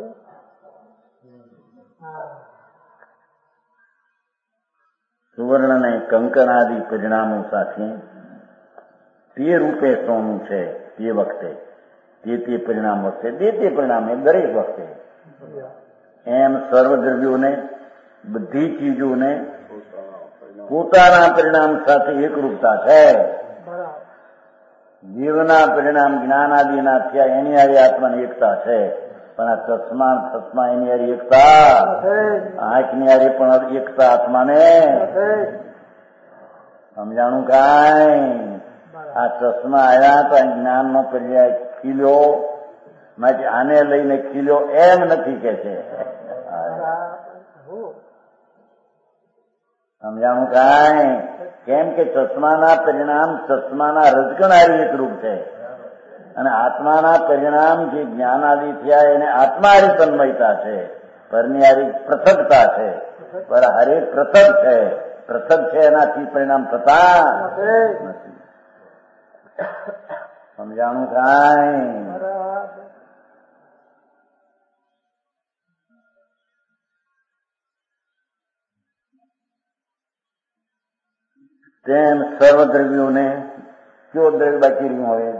S1: સુવર્ણ ને કંકણાદિ પરિણામો સાથે તે રૂપે સોનું છે તે વખતે તે તે પરિણામ વખતે તે તે પરિણામ એ દરેક વખતે એમ સર્વદ્રવ્યોને બધી ચીજોને પોતાના પરિણામ સાથે એકરૂપતા છે. જીવના પરિણામ જ્ઞાનાદિના થયા એની હારી આત્માની એકતા છે. પણ આ ચશ્મા ચશ્મા એની હારી એકતા, આંખની હારી પણ એકતા આત્માને સમજાણું કાંઈ. આ ચશ્મા આવ્યા તો જ્ઞાન નો પર્યાય ખીલ્યો માટે આને લઈને ખીલ્યો એમ નથી કે છે. સમજાણું કાંઈ. કેમ કે ચશ્માના પરિણામ ચશ્માના રજકણારી એકરૂપ છે અને આત્માના પરિણામ જે જ્ઞાનાદિ થયા એને આત્માહારી તન્મયતા છે. પરની હારી પૃથકતા છે. પર હરેક પૃથક છે. પૃથક છે એનાથી પરિણામ થતા નથી. સમજાણું કાંઈ. તેમ સર્વદ્રવ્યોને કયો દ્રવ્ય બાકી રહ્યું હોય?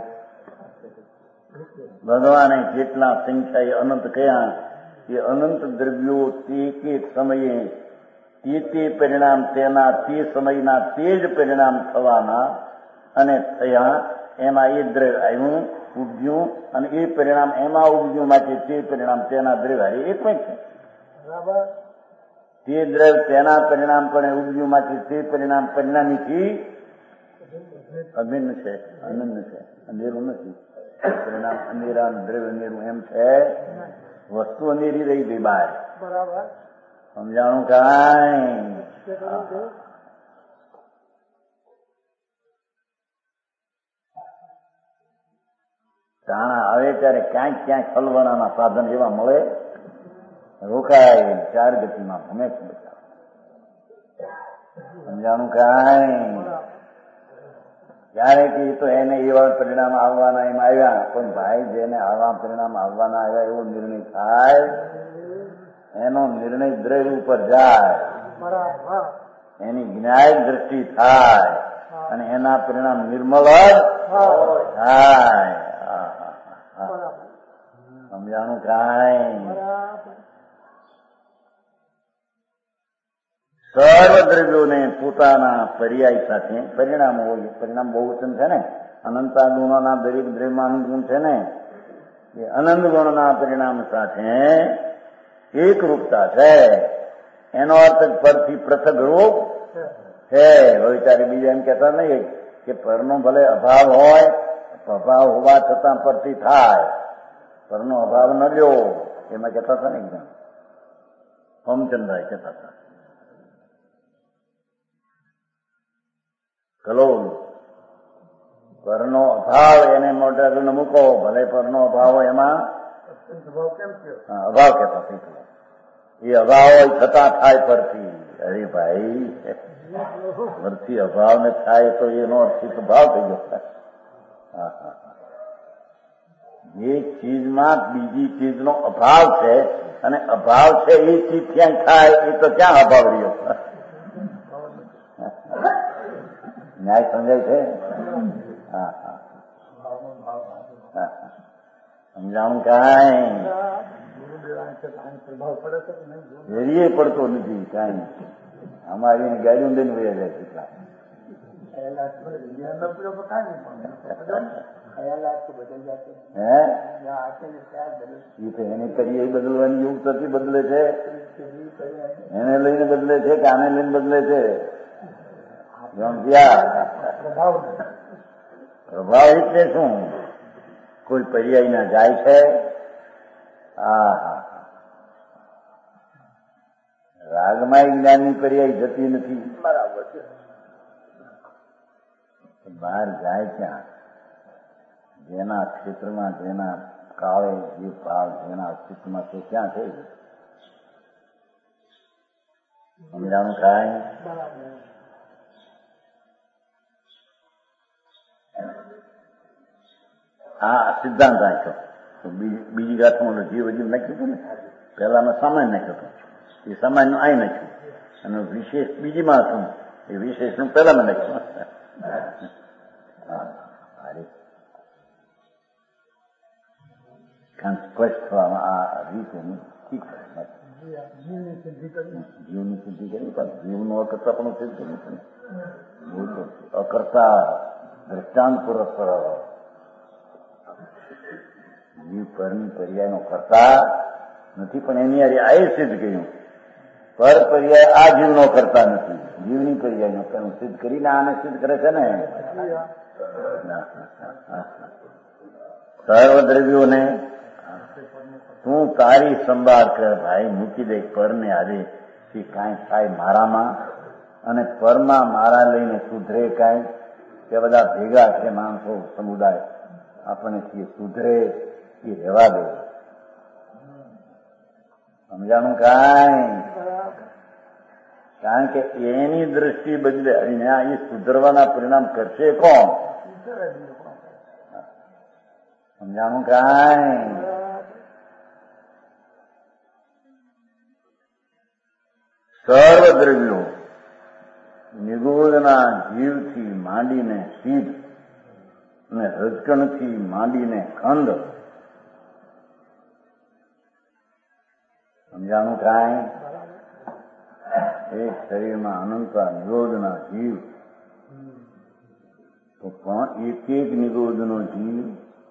S1: ભગવાને જેટલા સંખ્યા એ અનંત કયા એ અનંત દ્રવ્યો તે એક સમયે તે તે પરિણામ તેના તે સમયના તે જ પરિણામ થવાના અને થયા એમાં એ દ્રવ્ય આવ્યું ઉપજ્યું અને એ પરિણામ એમાં ઉપજ્યું માટે તે પરિણામ તેના દ્રવ્ય એક જ છે. બરાબર. તે દ્રવ્ય તેના પરિણામ પણ ઉપજ્યું માટે તે પરિણામ પરિણામીથી અભિન્ન છે, અનન્ય છે, અંધેરું નથી. પરિણામ અંધેરા દ્રવ્ય અંધેરું એમ છે. વસ્તુ અંધેરી રહી ગઈ બહાર. બરાબર. સમજાણું કાંઈ. તાણા આવે ત્યારે ક્યાંક ક્યાંક હલવાના સાધન એવા મળે રોકાય ચાર ગતિમાં ભમે છે. સમજાણું કાંઈ. ક્યારેક તો એને એવા પરિણામ આવવાના એમ આવ્યા પણ ભાઈ જેને આવા પરિણામ આવવાના આવ્યા એવો નિર્ણય થાય એનો નિર્ણય દ્રવ્ય ઉપર જાય એની જ્ઞાય દ્રષ્ટિ થાય અને એના પરિણામ નિર્મળ થાય. સમજાણું કાંઈ. સર્વ દ્રવ્યોને પોતાના પર્યાય સાથે પરિણામો હોય. પરિણામ બહુવચન છે ને. અનંતા ગુણોના દરેક દ્રવ્યમાં અનંત ગુણ છે ને. એ અનંત ગુણના પરિણામ સાથે એક રૂપતા છે. એનો અર્થ પરથી પૃથક રૂપ છે. હવે ત્યારે બીજા એમ કહેતા નહીં કે પરનો ભલે અભાવ હોય, અભાવ હોવા છતાં પરથી થાય. પરનો અભાવ ન લ્યો એમાં કહેતા હતા ને એકદમ હોમચંદ્રાય કહેતા હતા. ચલો પરનો અભાવ એને મોઢે મૂકો ભલે પરનો અભાવ હોય એમાં અભાવ કહેતા થઈ. એ અભાવ હોય છતાં થાય પરથી. અરે ભાઈ પરથી અભાવ ને થાય તો એનો અર્થિત ભાવ થઈ ગયો. હા હા જે ચીજમાં બીજી ચીજનો અભાવ છે અને અભાવ છે એ ચીજ ક્યાંય થાય એ તો ક્યાં અભાવ રહ્યો. ન્યાય સમજાય છે. હા હા સમજાણું કાંઈ. વેરીએ પડતો નથી કાંઈ. અમારી ગાડીઓ દઈને વયા જાય કેટલા. એને કરીએ બદલવાની યુક્તિ બદલે છે. એને લઈને બદલે છે કે આને લઈને બદલે છે. પ્રભાવ એટલે શું? કોઈ પર્યાય ના જાય છે? હા હા રાગમાં જ્ઞાનની પર્યાય જતી નથી. બરાબર છે. બહાર જાય ક્યાં? જેના ક્ષેત્રમાં જેના કાળે જે ભાવ જેના અસ્તિત્વમાં તે ક્યાં છે? સમજાણું કાંઈ? હા સિદ્ધાંત રાખ્યો. બીજી ગાથમાં જીવ હજી નાખ્યું હતું ને, પહેલામાં સામાન્ય નાખ્યો હતો, એ સામાન્ય નું આઈ નાખ્યું અને વિશેષ બીજીમાં હતું, એ વિશેષ નું પહેલામાં નાખ્યું. કારણ સ્પષ્ટ થવામાં આ રીતે ઠીક જીવની સિદ્ધિ કરી, પણ જીવનો અકર્તા પણ સિદ્ધ કર્યું છે ને. અકર્તા દ્રષ્ટાંત પુરસ્કાર જીવ પરની પર્યાય નો કરતા નથી, પણ એની આ સિદ્ધ કર્યું. પર પર્યાય આ જીવનો કરતા નથી, જીવની પર્યાય નો કર્યું સિદ્ધ કરીને આને સિદ્ધ કરે છે ને. સર્વ દ્રવ્યોને તું તારી સંભાળ કર ભાઈ, મૂકી દે પરને આજે કે કાંઈ થાય મારામાં, અને પરમાં મારા લઈને સુધરે કાંઈ? કે બધા ભેગા છે માણસો સમુદાય, આપણને સુધરે એ રહેવા દે. સમજાણું કાંઈ? કારણ કે એની દ્રષ્ટિ બદલે અને આ એ સુધરવાના પરિણામ કરશે કોણ? સમજાણું કાંઈ? સર્વ દ્રવ્યો નિગોદના જીવથી માંડીને સિદ્ધ અને રજકણથી માંડીને ખંડ. સમજાણું કાંઈ? એક શરીરમાં અનંતા નિગોદના જીવ, તો પણ એક એક નિગોદનો જીવ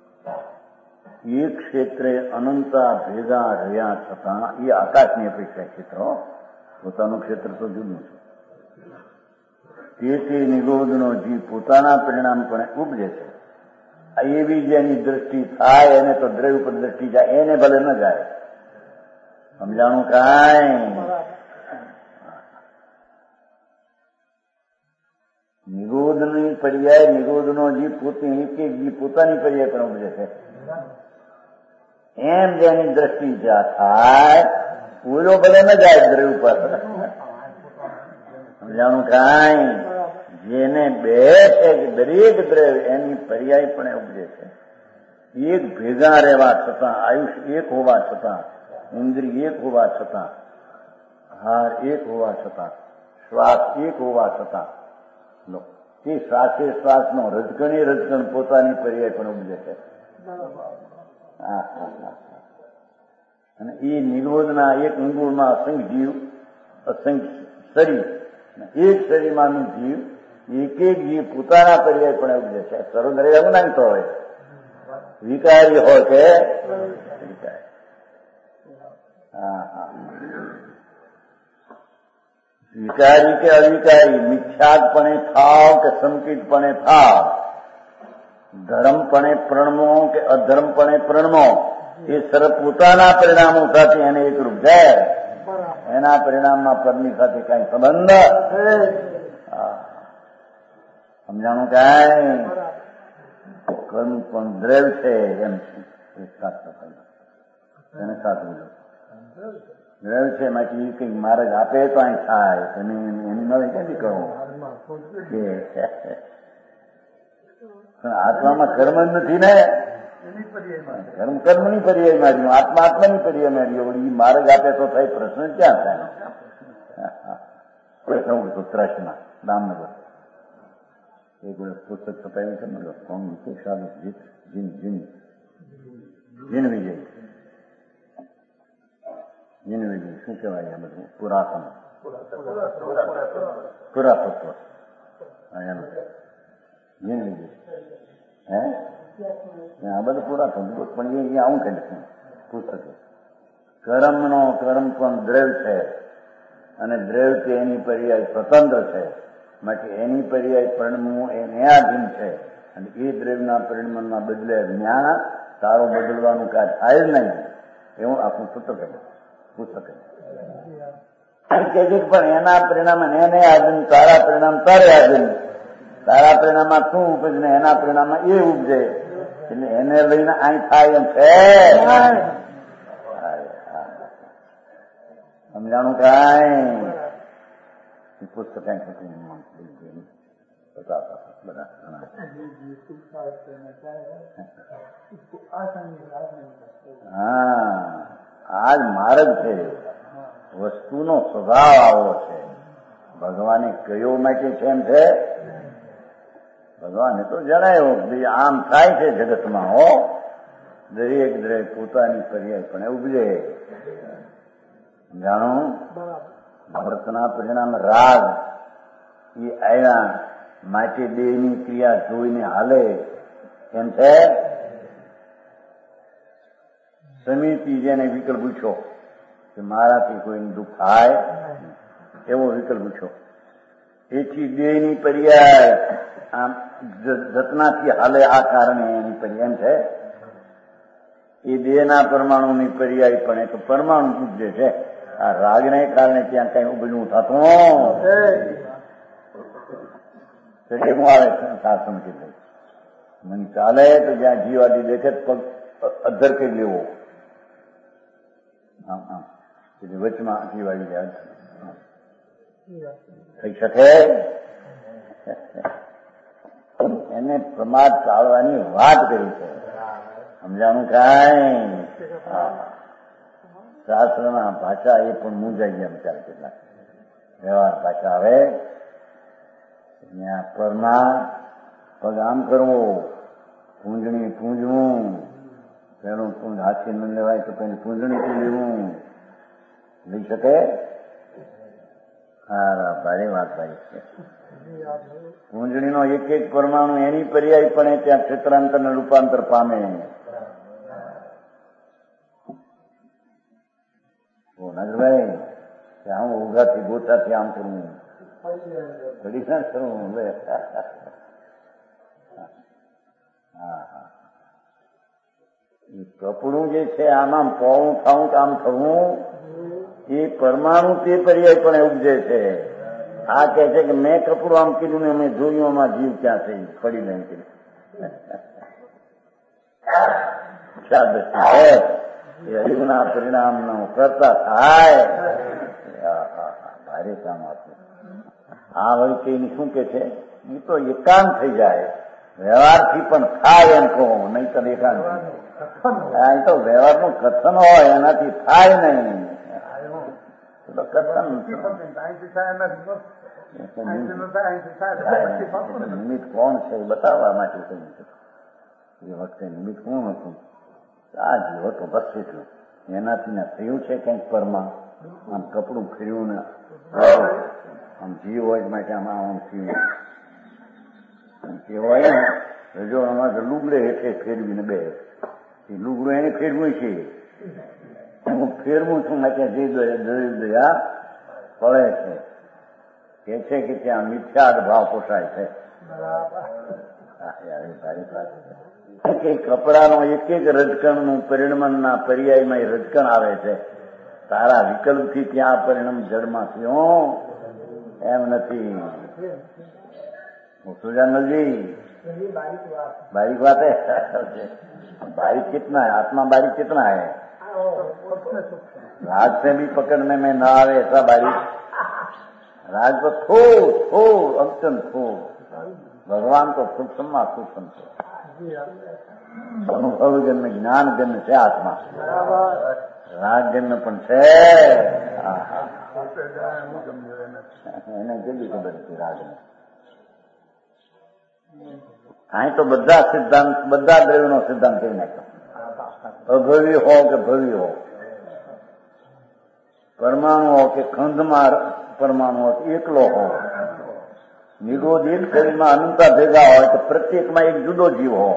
S1: એક ક્ષેત્રે અનંતા ભેગા રહ્યા છતાં એ આકાશની અપેક્ષા ક્ષેત્ર, પોતાનું ક્ષેત્ર તો જુદું છે. તે નિગોદનો જીવ પોતાના પરિણામ પણ ઉપજે છે. એવી જેની દ્રષ્ટિ થાય એને તો દ્રવ્ય પર દ્રષ્ટિ જાય, એને ભલે ન જાય. સમજાણું કાંઈ? નિગોદની પર્યાય નિગોદનો જીવ પોતે એક એક જીવ પોતાની પર્યાય પણ ઉપજે છે. એમ જેની દ્રષ્ટિ જ્યાં થાય પૂરો ભલે ન જાય દ્રવ્ય પર. સમજાણું કાંઈ? જેને બે છે કે દરેક દ્રવ્ય એની પર્યાય પણ ઉપજે છે. એક ભેગા રહેવા છતાં, આયુષ એક હોવા છતાં, ઇન્દ્રિય એક હોવા છતાં, હાર એક હોવા છતાં, શ્વાસ એક હોવા છતાં, તે શ્વાસે શ્વાસનો રજકણી રજકણ પોતાની પર્યાય પણ ઉપજે છે. અને એ નિરોધના એક અંગુળમાં અસંખ્ય જીવ, અસંખ્ય શરીર, એક શરીરમાંનું જીવ એક એક જીવ પોતાના પર્યાય પણ ઉપજે છે. સર્વદ્રવ્ય અજ્ઞાનિત હોય, વિકારી હોય કે વિકારી. હા હા વિકારી કે અવિકારી, મિથ્યાકપણે થાવ કે સંકિતપણે થાવ, ધર્મપણે પ્રણમો કે અધર્મપણે પ્રણમો, એ સર્વ પોતાના પરિણામો સાથે એને એકરૂપ જાય. એના પરિણામમાં પરની સાથે કઈ સંબંધ? સમજાણું કાંઈ? કર્મ પણ દ્રવ્ય છે એમ છે. એને સાચું દ્રવ્ય છે એમાંથી કંઈક માર્ગ આપે તો અહીં થાય, તમે એની નવે ક્યાંથી કહો? પણ આત્મામાં કર્મ જ નથી ને. કર્મ કર્મની પર્યાય માર્યું, આત્મા આત્માની પર્યાય માર્યો. એ માર્ગ આપે તો થાય, પ્રશ્ન ક્યાં થાય? તો ત્રશમાં દામનગર એક વર્ષ પુસ્તક છપાયું છે ને, કોણ સાધુ જીન જીન જીન વિજય જીન વિજય શું કહેવાય આ બધું? પુરાતન પુરાતત્વ એનું જીન વિજય હે આ બધું પુરાતન. પણ એ આવું કે નથી પુસ્તક. કર્મનો કર્મ પણ દ્રવ્ય છે અને દ્રવ્ય કે એની પર્યાય સ્વતંત્ર છે, માટે એની પર્યાય પરિણમવું એને આધીન છે. અને એ દ્રવ્યના પરિણમના બદલે જ્ઞાન તારો બદલવાનું કાંઈ થાય જ નહીં એવું આખું પુસ્તક પુસ્તક કે છે પણ એના પરિણામે એને આદમ તારા પરિણામ તારે આદમ તારા પરિણામમાં શું ઉપજ ને એના પરિણામમાં એ ઉપજે એટલે એને લઈને અહીં થાય એમ છે સમજાણું કાંઈ પુસ્તક હા આજ માર્ગ છે વસ્તુનો સ્વભાવ આવો છે ભગવાને કયો માટે છે એમ છે ભગવાને તો જણાવ્યો આમ થાય છે જગતમાં હો દરેક દરેક પોતાની પર્યાય પણ ઉપજે જાણો ભરતના પરિણામ રાગ એ આવ્યા માટે દેહની ક્રિયા જોઈને હાલે એમ છે સમિતિ જેને વિકલ્પ પૂછ્યો કે મારાથી કોઈને દુઃખ થાય એવો વિકલ્પ પૂછ્યો એથી દેહની પર્યાય આમ જતનાથી હાલે આ કારણે એની પર્યાય એમ છે એ દેહના પરમાણુની પર્યાય પણ એક પરમાણુ પૂજે છે આ રાગને કારણે ત્યાં કઈ ઉભું થતું એવું આવે શાસન કીધું મને ચાલે તો જ્યાં જીવાદી દેખે પગ અધર કરી લેવો આમ આમ વચમાં જીવાડી જાય થઈ શકે એને પ્રમાદ ટાળવાની વાત કરી છે સમજાણું કાંઈ શાસ્ત્રના ભાષા એ પણ મૂંઝાઈ ગયા બિચારા કેટલાક વ્યવહાર ભાષા આવે ત્યાં પરના પગ આમ કરવો પૂંજણી પૂંજવું પેલું પૂંજ હાથી ન લેવાય તો પેલી પૂંજણીથી લેવું લઈ શકે હા ભારે વાત ભાઈ છે પૂંજણીનો એક એક પરમાણુ એની પર્યાય પણ ત્યાં ક્ષેત્રાંતર ને રૂપાંતર પામે નગરભાઈ આમ ઉઘાથી ગોતાથી આમ કરવું ઘડી ના કરવું હા હા કપડું જે છે આમાં પોણું થવું કામ થવું એ પરમાણુ તે પર્યાય પણ ઉપજે છે આ કહે છે કે મેં કપડું આમ કીધું ને મેં જોયું આમાં જીવ ક્યાં થઈ પડી નહીં કીધું હરિના પરિણામ નો કરતા થાય ભારે કામ આપે આ વળી કઈ શું કે છે એ તો એકાંત થઈ જાય વ્યવહારથી પણ થાય એમ કહો નહીં તો એકાંત એ તો વ્યવહારનું કથન હોય એનાથી થાય નહીં નિમિત્ત કોણ છે એ બતાવવા માટે કહ્યું એ વખતે નિમિત્ત કોણ હતું આ જીવો તો બસ એટલું એનાથી ને થયું છે કંઈક પરમાં આમ કપડું ફેર્યું ને આમ જીવ હોય માટે આમાં આમ થયું કહેવાય ને રજો આમાં તો લુગડે હેઠે ફેરવીને બે એ લુગડું એને ફેરવું છે હું ફેરવું છું મેં ત્યાં જઈ દયા પડે છે કે છે કે ત્યાં મિથ્યાદ ભાવ પોસાય છે કે કપડાનો એક એક રજકણનું પરિણમનના પર્યાયમાં એ રજકણ આવે છે તારા વિકલ્પથી ત્યાં પરિણામ જળમાં થયો એમ નથી સુજાનલજી बारीक बात है बारीक कितना है आत्मा बारीक कितना है राज से भी पकड़ने में न आवे ऐसा बारीक राज पर थोड़ थोड़ अत्यंत थोड़ भगवान को सूक्ष्म सूक्ष्म છે અનુભવ જન્મ જ્ઞાન જન્મ છે આત્મા રાગ જન્મ પણ છે એને કેટલી ખબર હતી રાગને અહીં તો બધા સિદ્ધાંત બધા દ્રવ્યનો સિદ્ધાંત કરી નાખ્યો અભવી હો કે ભવી હો પરમાણુ હો કે ખંડમાં પરમાણુ હો એકલો હો નિરોધિત શરીરમાં અનંતા ભેગા હોય તો પ્રત્યેકમાં એક જુદો જીવ હો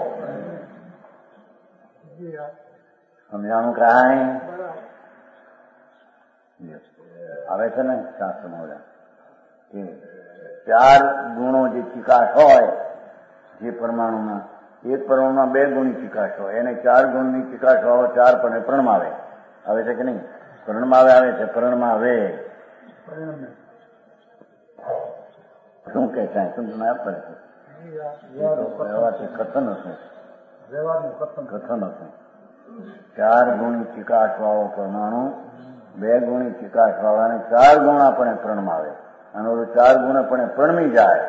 S1: સમજાણું કાંઈ આવે છે ને શાસ્ત્રમાં કે ચાર ગુણો જે ચિકાસ હોય જે પરમાણુમાં એક પરમાણુમાં બે ગુણની ચિકાશ હોય, એને ચાર ગુણની ચિકાશ હોય, ચાર પણ પ્રણમાવે આવે છે કે નહીં? પ્રણમાવે આવે છે, પ્રણમાવે શું કે છે? શું તમે આપે છે? કથન હશે, કથન હશે. ચાર ગુણી ચિકાશ વાળો પરમાણુ, બે ગુણી ચિકાશ વાળાને ચાર ગુણ આપણે પ્રણમાવે, અને ઓલું ચાર ગુણ આપણે પ્રણમી જાય.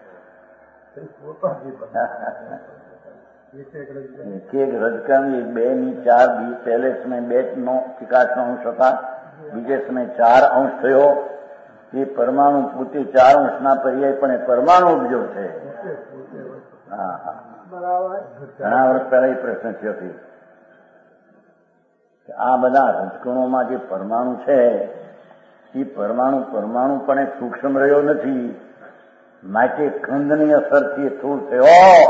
S1: એક એક રજકાની બે ની ચાર બી પહેલે સમય બે નો ચિકાશ નો અંશ હતા, બીજે સમય ચાર અંશ થયો. એ પરમાણુ પોતે ચાર અંશના પર્યાય પણ એ પરમાણુ ઉપજો છે. હા હા, ઘણા વર્ષ પહેલા એ પ્રશ્ન થયો હતો. આ બધા રજકણોમાં જે પરમાણુ છે એ પરમાણુ પરમાણુ પણ સૂક્ષ્મ રહ્યો નથી, માટે ખંડની અસરથી સ્થૂળ થયો.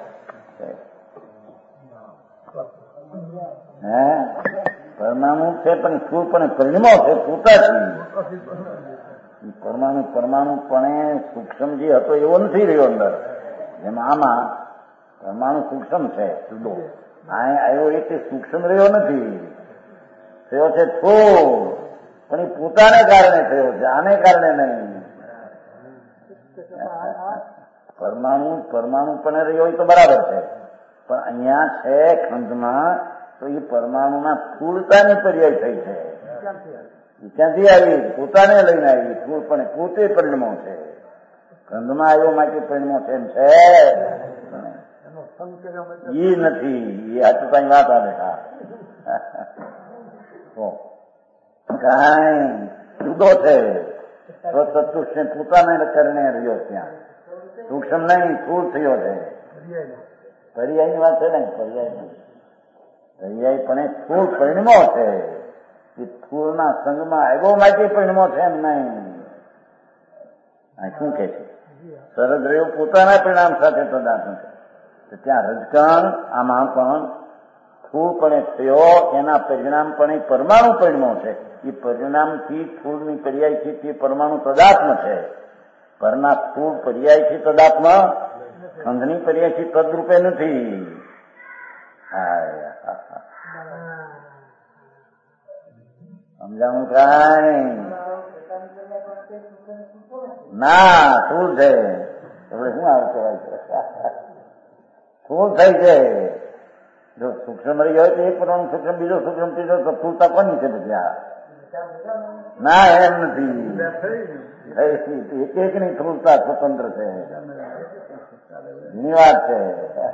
S1: હે પરમાણુ છે પણ સ્થૂળ પણ પરિણમો છે પોતાથી. પરમાણુ પરમાણુ પણ સૂક્ષ્મ જે હતો એવો નથી રહ્યો અંદર. જેમ આમાં પરમાણુ સૂક્ષ્મ છે જુદો, આ આવ્યો એ સૂક્ષ્મ રહ્યો નથી, થયો છે થોડ, પણ એ પોતાને કારણે થયો છે, આને કારણે નહીં. પરમાણુ પરમાણુ પણ રહ્યો એ તો બરાબર છે, પણ અહીંયા છે ખંડમાં તો એ પરમાણુના સ્થૂળતાની પર્યાય થઈ છે. ક્યાંથી આવી? પોતાને લઈને આવી. સ્થૂળ પણ પોતે પરિણમો છે, ખંડમાં આવ્યો માટે પરિણમો છે એમ છે એ નથી. એ હાચું વાત આવે કઈ જુદો છે. ચતુષ્ને પોતાને કરીને રહ્યો ત્યાં, સૂક્ષ્મ નહીં સ્થૂળ થયો છે. પર્યાયની વાત છે ને, પર્યાય પર્યાય પણ સ્થૂળ પરિણમો છે. એ સ્થૂળના સંગમાં આવ્યો માટે પરિણમો છે એમ નહીં. શું કે છે? સરદ રહ્યો પોતાના પરિણામ સાથે પદાર્થ છે. ત્યાં રજકણ આમાં પણ સ્થૂળપણે થયો, એના પરિણામ પણ એ પરમાણુ પરિણમો છે. એ પરિણામથી સ્થૂળની પર્યાયથી તે પરમાણુ પદાર્થમ છે. પરના સ્થૂળ પર્યાયથી તદાત્મ, ખંડની પર્યાયથી તદરૂપે નથી. સમજાણું કાંઈ ના? સ્થૂળ છે એટલે શું આવે કહેવાય છે? સ્થૂળ થઈ છે. જો સૂક્ષ્મ રહી હોય તો એક પરમાણુ સૂક્ષ્મ, બીજો સૂક્ષ્મ, ત્રીજો તો સ્થૂળતા કોની છે બધી? આ ના, એમ નથી. એક એક ની સ્થૂળતા સ્વતંત્ર છે, એની વાત છે.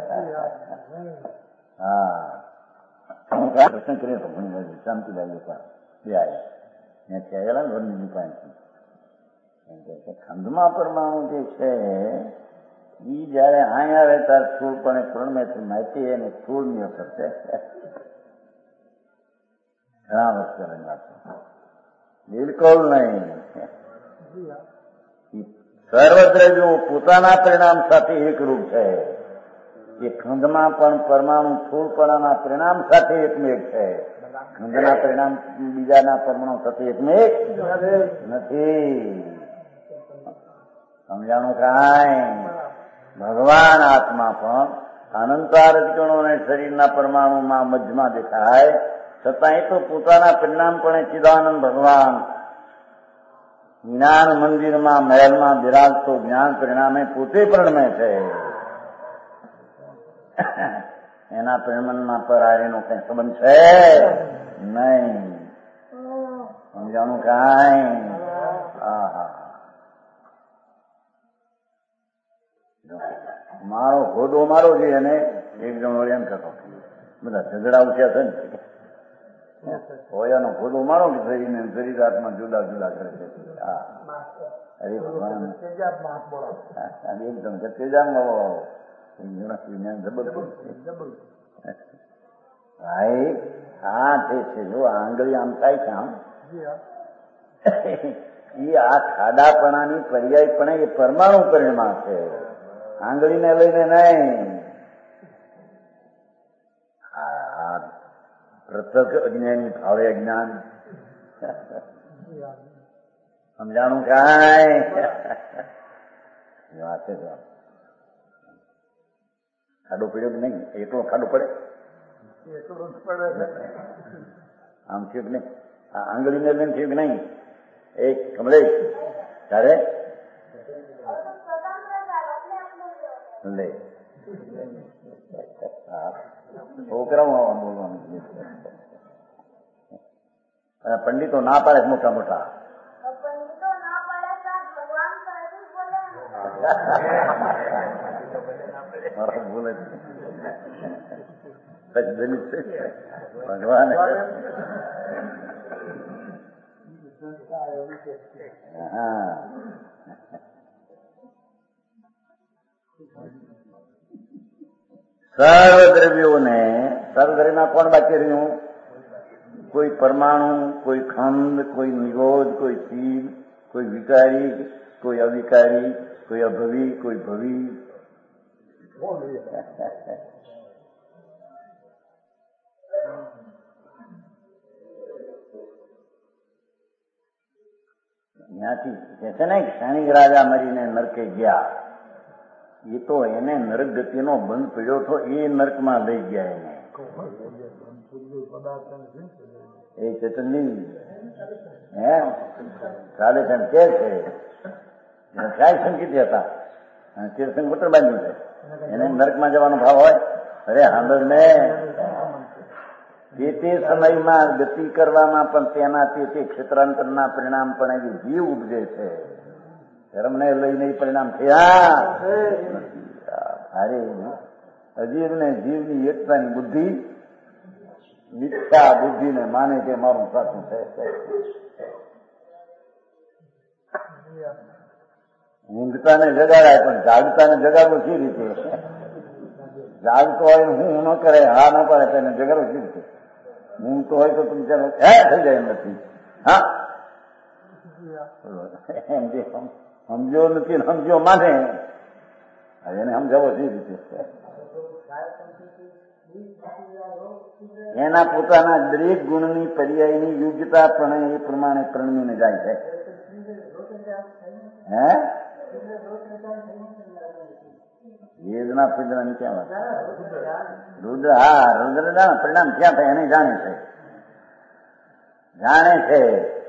S1: હા, પ્રશ્ન કર્યો તો ઘણી વાર શાંતિભાઈ બે આવ્યા ત્યાંથી આવેલા ને વરની પાણી. ખંડમાં પરમાણુ જે છે એ જયારે અહીં આવે ત્યારે સ્થૂળ પણ પ્રણમેથી માહિતી એને સ્થૂળની અસર છે. ઘણા વર્ષ પહેલાની વાત છે, બિલકુલ નહીં. સર્વત્ર જો પોતાના પરિણામ સાથે એકરૂપ છે. એ ખંડમાં પણ પરમાણુ સ્થૂળપણાના પરિણામ સાથે એકમેક છે. ખંડના પરિણામ બીજાના પરમાણુ સાથે એકમેક નથી. સમજાણું કાંઈ? ભગવાન આત્મા પણ અનંતા રજકણો અને શરીરના પરમાણુમાં મધ્યમાં દેખાય, છતાં તો પોતાના પરિણામ પણ ચિદાનંદ ભગવાન જ્ઞાન મંદિરમાં મહેલમાં બિરાજતો જ્ઞાન પરિણામે પોતે પરિણમે છે. એના પરિણામમાં પર એનો કઈ સંબંધ છે નહીં. સમજાણું કાંઈ? હા, મારો હોદો મારો છે. અને એક જણો એમ કહેતો બધા ઝઘડા ઉઠ્યા છે ને, હોયાનો હોદો મારો કે શરીરને શરીરાત્મા જુદા જુદા કરે છે. હા, અરે ભગવાન એકદમ તેજામાં ભાઈ આ જે છે, જો આંગળી આમ થાય છે આમ, એ આ ખાડાપણાની પર્યાય પણ એ પરમાણુ પરિણામ છે, આંગળીને લઈને નહીં. આ પ્રત્યક્ષ અજ્ઞાની ભાવે અજ્ઞાન. સમજાણું કાંઈ? વાત છે. ખાડો પડ્યો કે નહીં? એકલો ખાડો પડે?
S2: એટલું જ પડે છે.
S1: આમ થયું કે નહીં? આ આંગળીને લઈને થયું કે નહીં? એક કમલેશ તારે લે છોકરાઓ બોલવાનું. પંડિતો ના પાડે મોટા મોટા. મારા બોલે ભગવાન હા સર્વ દ્રવ્યોને સર્વ દ્રવ્યમાં કોણ બાકી રહ્યું? કોઈ પરમાણુ, કોઈ ખંડ, કોઈ નિરોધ, કોઈ ચીજ, કોઈ વિકારી, કોઈ અવિકારી, કોઈ અભવી, કોઈ ભવી. ત્યાંથી કે છે ને ક્ષણિક રાજા મરીને નરકે ગયા, એ તો એને નરક ગતિનો બંધ પડ્યો હતો, એ નરકમાં લઈ ગયા એને. એ ચેતનની હે કાલે તેમ કે છે ક્યાંય સંકિત હતા અને તીર્થંગ પુત્ર બાંધ્યું છે, એને નરકમાં જવાનો ભાવ હોય? અરે સાંભળ ને, તે તે સમયમાં ગતિ કરવામાં પણ તેના તે તે ક્ષેત્રાંતરના પરિણામ પણ એવી જીવ ઉપજે છે. ધર્મને લઈને પરિણામ થયા. અરે અજીવ ને જીવની એકતાની બુદ્ધિ મિથ્યા બુદ્ધિને માને કે મારું સાચું છે. ઊંઘતાને જગાડાય પણ જાગતાને જગાડવું સી રીતે? જાગતો હોય હું ન કરે, હા ન પડે તેને જગાડવું સી રીતે? ઊંઘતો હોય તો તમે ચાલો હે થઈ જાય એમ નથી. હા એમ જે સમજો નથી સમજો માને, એને સમજાવો સી રીતે? એના પોતાના દરેક ગુણની પર્યાયની યોગ્યતા પણ એ પ્રમાણે પ્રણમીને જાય છે. હે વેદના ફિદના ક્યાં વાત? રુદ્ર હા રુદ્ર પરિણામ ક્યાં થાય એને જાણે છે, જાણે છે.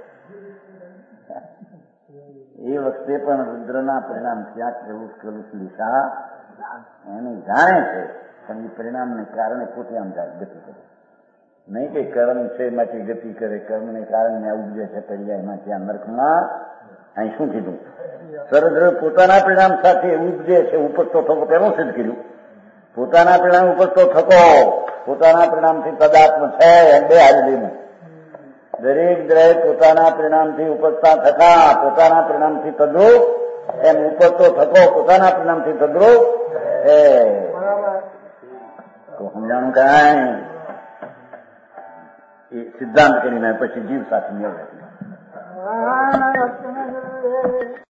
S1: એ વખતે પણ રુદ્રના પરિણામ ક્યાંક જવું કલુષ દિશા એને જાણે છે, પણ એ પરિણામને કારણે પોતે આમ ગતિ કરે. નહીં કે કર્મ છે એમાંથી ગતિ કરે, કર્મને કારણે ઉપજે છે પર્યાય એમાં ત્યાં નરકમાં. અહીં શું કીધું? સર્વદ્રવ્ય પોતાના પરિણામ સાથે ઉપજે છે. ઉપજતો થકો પેલું સિદ્ધ કર્યું. પોતાના પરિણામ ઉપજતો થકો પોતાના પરિણામથી તદાત્મ છે. બે હાજરીમાં દરેક દ્રવ્ય પોતાના પરિણામથી ઉપજતા થતા પોતાના પરિણામથી તદ્રુપ, એમ ઉપજતો થકો પોતાના પરિણામથી તદ્રુપ છે. તો સમજાણું કાંઈ એ સિદ્ધાંત કરીને પછી જીવ સાથે મેળવે.